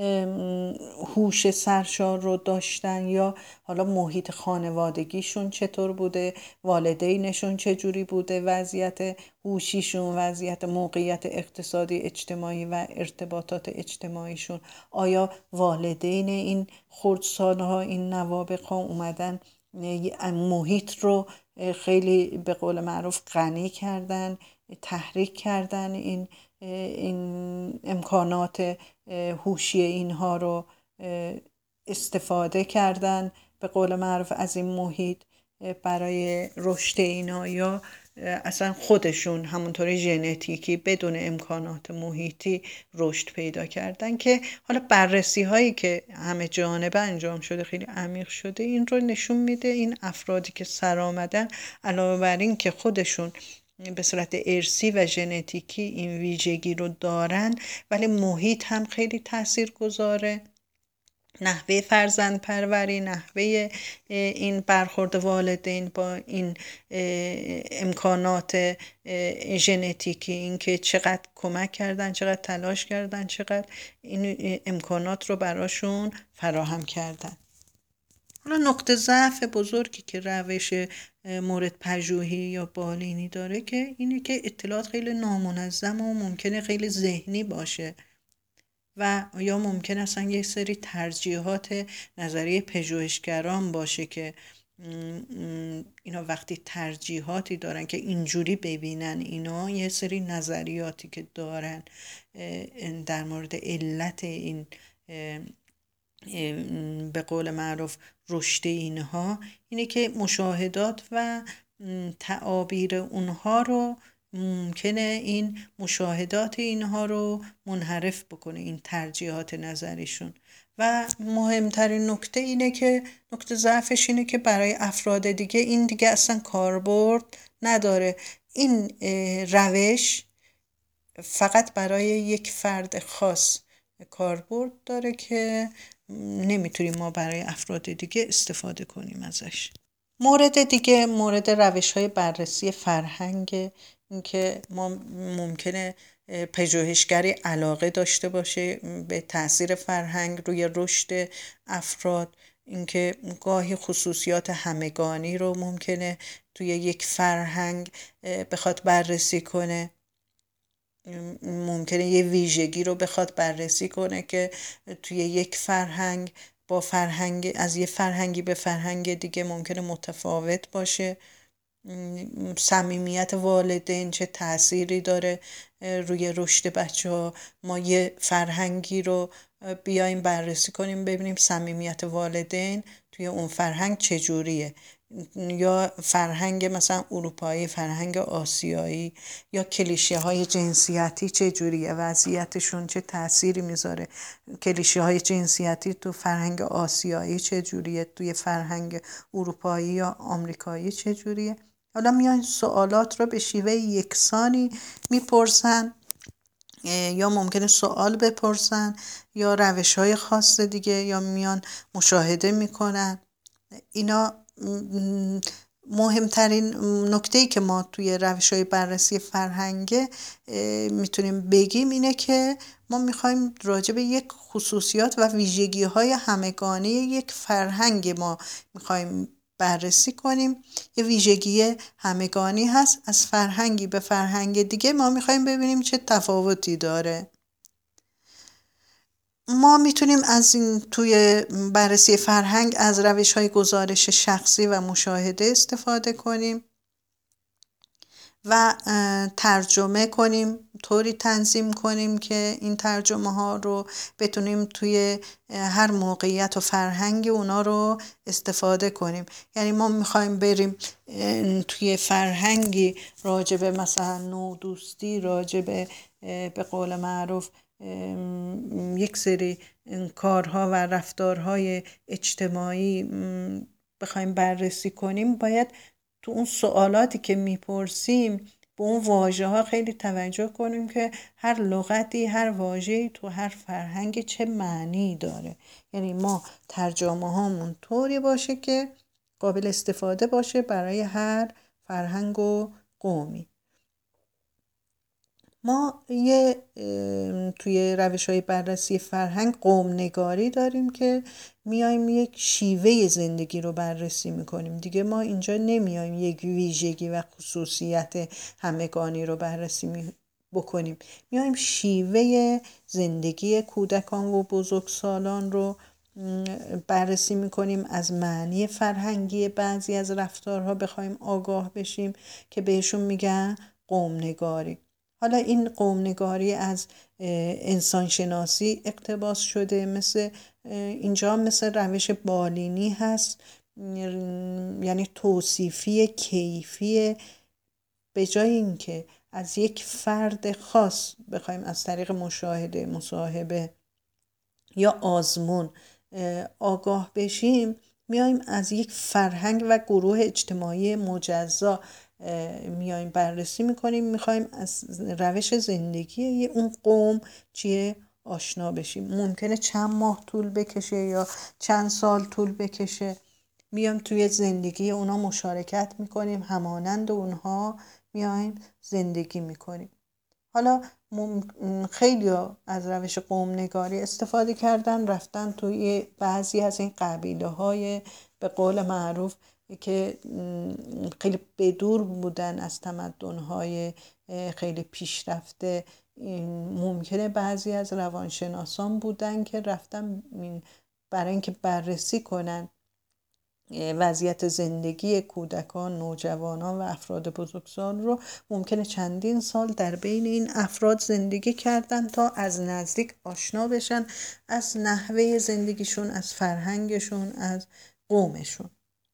هوش سرشار رو داشتن، یا حالا محیط خانوادگیشون چطور بوده، والدینشون چجوری بوده، وضعیت هوشیشون، وضعیت موقعیت اقتصادی اجتماعی و ارتباطات اجتماعیشون؟ آیا والدین این خردسالها، این نوابغ اومدن محیط رو خیلی به قول معروف غنی کردن، تحریک کردن این این امکانات هوشی اینها رو استفاده کردن به قول معروف از این محیط برای رشد اینا، یا اصلا خودشون همونطوری ژنتیکی بدون امکانات محیطی رشد پیدا کردن؟ که حالا بررسی هایی که همه جانبه انجام شده، خیلی عمیق شده، این رو نشون میده این افرادی که سر آمدن علاوه بر این که خودشون به صورت ارثی و ژنتیکی این ویژگی رو دارن، ولی محیط هم خیلی تأثیر گذاره. نحوه فرزند پروری، نحوه این برخورد والدین با این امکانات ژنتیکی، این که چقدر کمک کردن، چقدر تلاش کردن، چقدر این امکانات رو براشون فراهم کردن. حالا نقطه ضعف بزرگی که روش مورد پژوهی یا بالینی داره که اینه که اطلاعات خیلی نامنظم و ممکنه خیلی ذهنی باشه، و یا ممکن اصلا یه سری ترجیحات نظریه پژوهشگران باشه که اینا وقتی ترجیحاتی دارن که اینجوری ببینن، اینا یه سری نظریاتی که دارن در مورد علت این به قول معروف رشد اینها، اینه که مشاهدات و تعابیر اونها رو ممکنه این مشاهدات اینها رو منحرف بکنه، این ترجیحات نظریشون. و مهمترین نکته اینه که نکته ضعفش اینه که برای افراد دیگه این دیگه اصلا کاربرد نداره. این روش فقط برای یک فرد خاص کاربرد داره که نمیتونیم ما برای افراد دیگه استفاده کنیم ازش. مورد دیگه مورد روش‌های بررسی فرهنگ، اینکه ما ممکنه پژوهشگری علاقه داشته باشه به تاثیر فرهنگ روی رشد افراد، اینکه گاهی خصوصیات همگانی رو ممکنه توی یک فرهنگ بخواد بررسی کنه، ممکنه یه ویژگی رو بخواد بررسی کنه که توی یک فرهنگ با فرهنگ از یه فرهنگی به فرهنگ دیگه ممکنه متفاوت باشه. صمیمیت والدین چه تأثیری داره روی رشد بچه ها؟ ما یه فرهنگی رو بیایم بررسی کنیم ببینیم صمیمیت والدین توی اون فرهنگ چجوریه، یا فرهنگ مثلا اروپایی، فرهنگ آسیایی، یا کلیشه های جنسیتی چجوریه، وضعیتشون چه تأثیری میذاره، کلیشه های جنسیتی تو فرهنگ آسیایی چجوریه، توی فرهنگ اروپایی یا آمریکایی چجوریه. حالا میان سوالات رو به شیوه یکسانی میپرسن، یا ممکنه سوال بپرسن یا روش های خاص دیگه، یا میان مشاهده میکنن. اینا مهمترین نکته‌ای که ما توی روش‌های بررسی فرهنگ میتونیم بگیم اینه که ما میخوایم راجع به یک خصوصیات و ویژگی‌های همگانی یک فرهنگ ما میخوایم بررسی کنیم. یه ویژگی همگانی هست، از فرهنگی به فرهنگ دیگه ما میخوایم ببینیم چه تفاوتی داره. ما میتونیم از این توی بررسی فرهنگ از روش‌های گزارش شخصی و مشاهده استفاده کنیم و ترجمه کنیم، طوری تنظیم کنیم که این ترجمه ها رو بتونیم توی هر موقعیت و فرهنگ اونا رو استفاده کنیم. یعنی ما میخوایم بریم توی فرهنگی راجب مثلا نودوستی، راجب به قول معروف یک سری کارها و رفتارهای اجتماعی بخوایم بررسی کنیم، باید تو اون سوالاتی که میپرسیم به اون واژه ها خیلی توجه کنیم که هر لغتی، هر واژه‌ای تو هر فرهنگ چه معنی داره. یعنی ما ترجمه هامون طوری باشه که قابل استفاده باشه برای هر فرهنگ و قومی. ما یه توی روش‌های بررسی فرهنگ قوم نگاری داریم که میایم یک شیوه زندگی رو بررسی میکنیم. دیگه ما اینجا نمیایم یک ویژگی و خصوصیت همگانی رو بررسی می بکنیم. میایم شیوه زندگی کودکان و بزرگسالان رو بررسی میکنیم، از معنی فرهنگی بعضی از رفتارها بخوایم آگاه بشیم که بهشون میگن قوم نگاری. حالا این قوم نگاری از انسان شناسی اقتباس شده، مثل اینجا مثل روش بالینی هست، یعنی توصیفی کیفی. به جای اینکه از یک فرد خاص بخوایم از طریق مشاهده، مصاحبه یا آزمون آگاه بشیم، میایم از یک فرهنگ و گروه اجتماعی مجزا میایم بررسی میکنیم، میخوایم از روش زندگی اون قوم چیه آشنا بشیم. ممکنه چند ماه طول بکشه یا چند سال طول بکشه. میایم توی زندگی اونا مشارکت میکنیم، همانند اونها میایم زندگی میکنیم. حالا خیلی از روش قوم نگاری استفاده کردن، رفتن توی بعضی از این قبیله های به قول معروف که خیلی بدور بودن از تمدن های خیلی پیشرفته. ممکنه بعضی از روانشناسان بودن که رفتن برای اینکه بررسی کنن وضعیت زندگی کودکان، نوجوانان و افراد بزرگسال رو، ممکنه چندین سال در بین این افراد زندگی کردن تا از نزدیک آشنا بشن از نحوه زندگیشون، از فرهنگشون، از قومشون.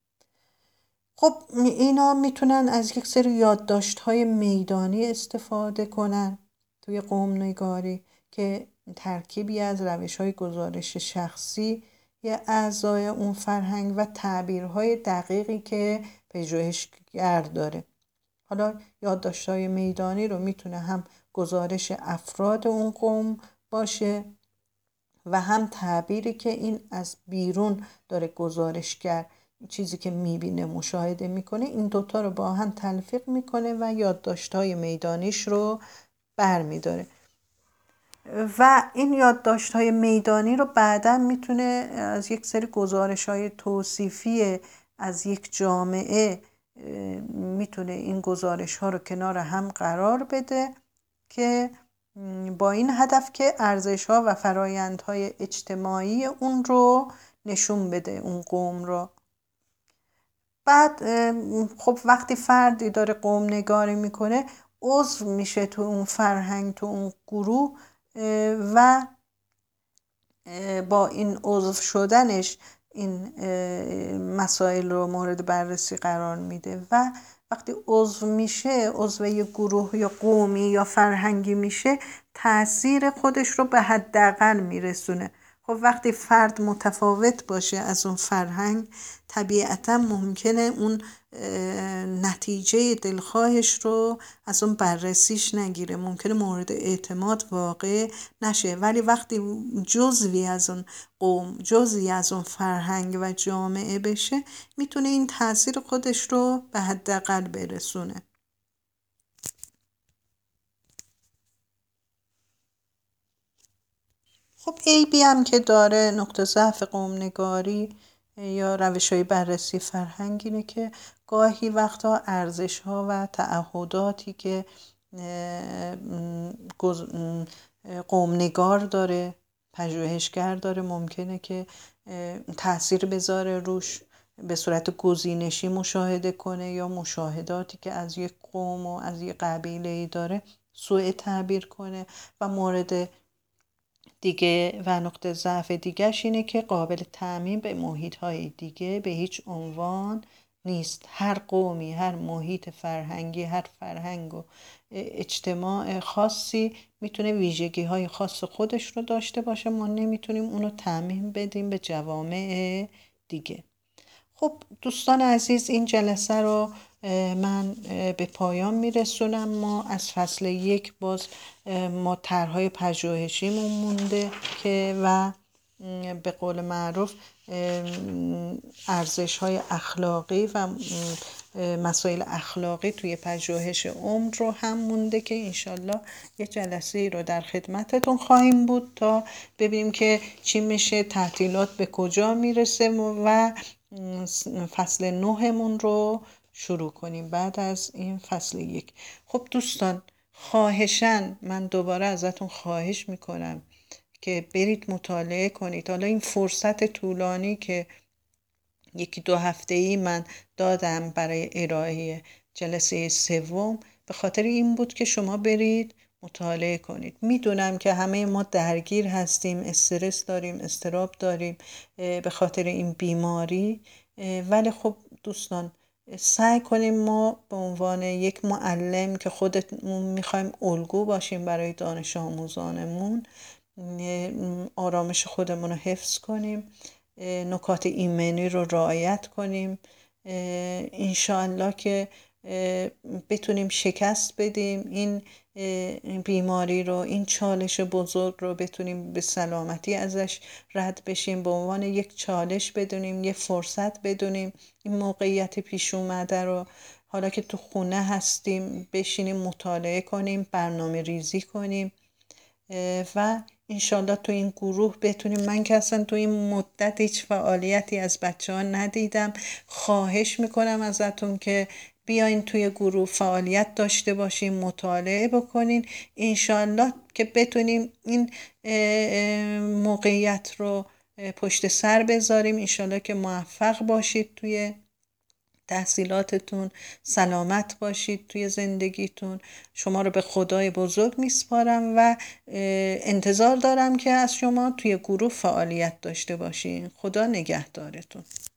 خب اینا میتونن از یک سری یادداشت‌های میدانی استفاده کنن توی قوم نگاری که ترکیبی از روش‌های گزارش شخصی یا اعضای اون فرهنگ و تعبیرهای دقیقی که پژوهشگر داره. حالا یادداشت‌های میدانی رو میتونه هم گزارش افراد اون قوم باشه و هم تعبیری که این از بیرون داره گزارشگر چیزی که میبینه، مشاهده میکنه، این دوتا رو با هم تلفیق میکنه و یادداشت‌های میدانیش رو برمیداره و این یادداشت‌های میدانی رو بعداً میتونه از یک سری گزارش‌های توصیفی از یک جامعه میتونه این گزارش‌ها رو کنار هم قرار بده که با این هدف که ارزش‌ها و فرایندهای اجتماعی اون رو نشون بده، اون قوم رو. بعد خب وقتی فردی داره قوم نگاری میکنه، عضو میشه تو اون فرهنگ، تو اون گروه و با این عضو شدنش این مسائل رو مورد بررسی قرار میده و وقتی عضو میشه، عضو یه گروه یا قومی یا فرهنگی میشه، تأثیر خودش رو به حداقل میرسونه. خب وقتی فرد متفاوت باشه از اون فرهنگ، طبیعتا ممکنه اون نتیجه دلخواهش رو از اون بررسیش نگیره، ممکنه مورد اعتماد واقع نشه. ولی وقتی جزوی از اون قوم، جزوی از اون فرهنگ و جامعه بشه، میتونه این تاثیر خودش رو به حداقل برسونه. خب عیبی هم که داره، نقطه ضعف قوم نگاری یا روش های بررسی فرهنگ اینه که گاهی وقتا ارزش ها و تعهداتی که قوم‌نگار داره، پژوهشگر داره، ممکنه که تأثیر بذاره روش، به صورت گزینشی مشاهده کنه یا مشاهداتی که از یک قوم و از یک قبیله‌ای داره سوء تعبیر کنه. و مورد دیگه و نقطه ضعف دیگه‌ش اینه که قابل تعمیم به محیط‌های دیگه به هیچ عنوان نیست. هر قومی، هر محیط فرهنگی، هر فرهنگ و اجتماع خاصی میتونه ویژگی‌های خاص خودش رو داشته باشه، ما نمیتونیم اونو تعمیم بدیم به جوامع دیگه. خب دوستان عزیز، این جلسه رو من به پایان میرسونم. ما از فصل یک باز ما طرح‌های پژوهشیمون مونده که و به قول معروف ارزش‌های اخلاقی و مسائل اخلاقی توی پژوهش عمر رو هم مونده که انشالله یه جلسه رو در خدمتتون خواهیم بود تا ببینیم که چی میشه، تعطیلات به کجا میرسه و فصل نهمون رو شروع کنیم بعد از این فصل یک. خب دوستان، خواهشاً من دوباره ازتون خواهش میکنم که برید مطالعه کنید. حالا این فرصت طولانی که یکی دو هفته‌ای من دادم برای ارائه جلسه سوم به خاطر این بود که شما برید مطالعه کنید. میدونم که همه ما درگیر هستیم، استرس داریم، اضطراب داریم به خاطر این بیماری، ولی خب دوستان سعی کنیم ما به عنوان یک معلم که خودمون میخوایم الگو باشیم برای دانش آموزانمون آرامش خودمون رو حفظ کنیم، نکات ایمنی رو رعایت کنیم، انشاءالله که بتونیم شکست بدیم این بیماری رو، این چالش بزرگ رو بتونیم به سلامتی ازش رد بشیم، به عنوان یک چالش بدونیم، یک فرصت بدونیم این موقعیت پیش اومده رو حالا که تو خونه هستیم بشینیم مطالعه کنیم، برنامه ریزی کنیم و انشالله تو این گروه بتونیم. من که اصلا تو این مدت هیچ فعالیتی از بچه ها ندیدم. خواهش میکنم ازتون که بیاین توی گروه فعالیت داشته باشیم، مطالعه بکنین، انشالله که بتونیم این موقعیت رو پشت سر بذاریم. انشالله که موفق باشید توی تحصیلاتتون، سلامت باشید توی زندگیتون. شما رو به خدای بزرگ میسپارم و انتظار دارم که از شما توی گروه فعالیت داشته باشین. خدا نگهدارتون.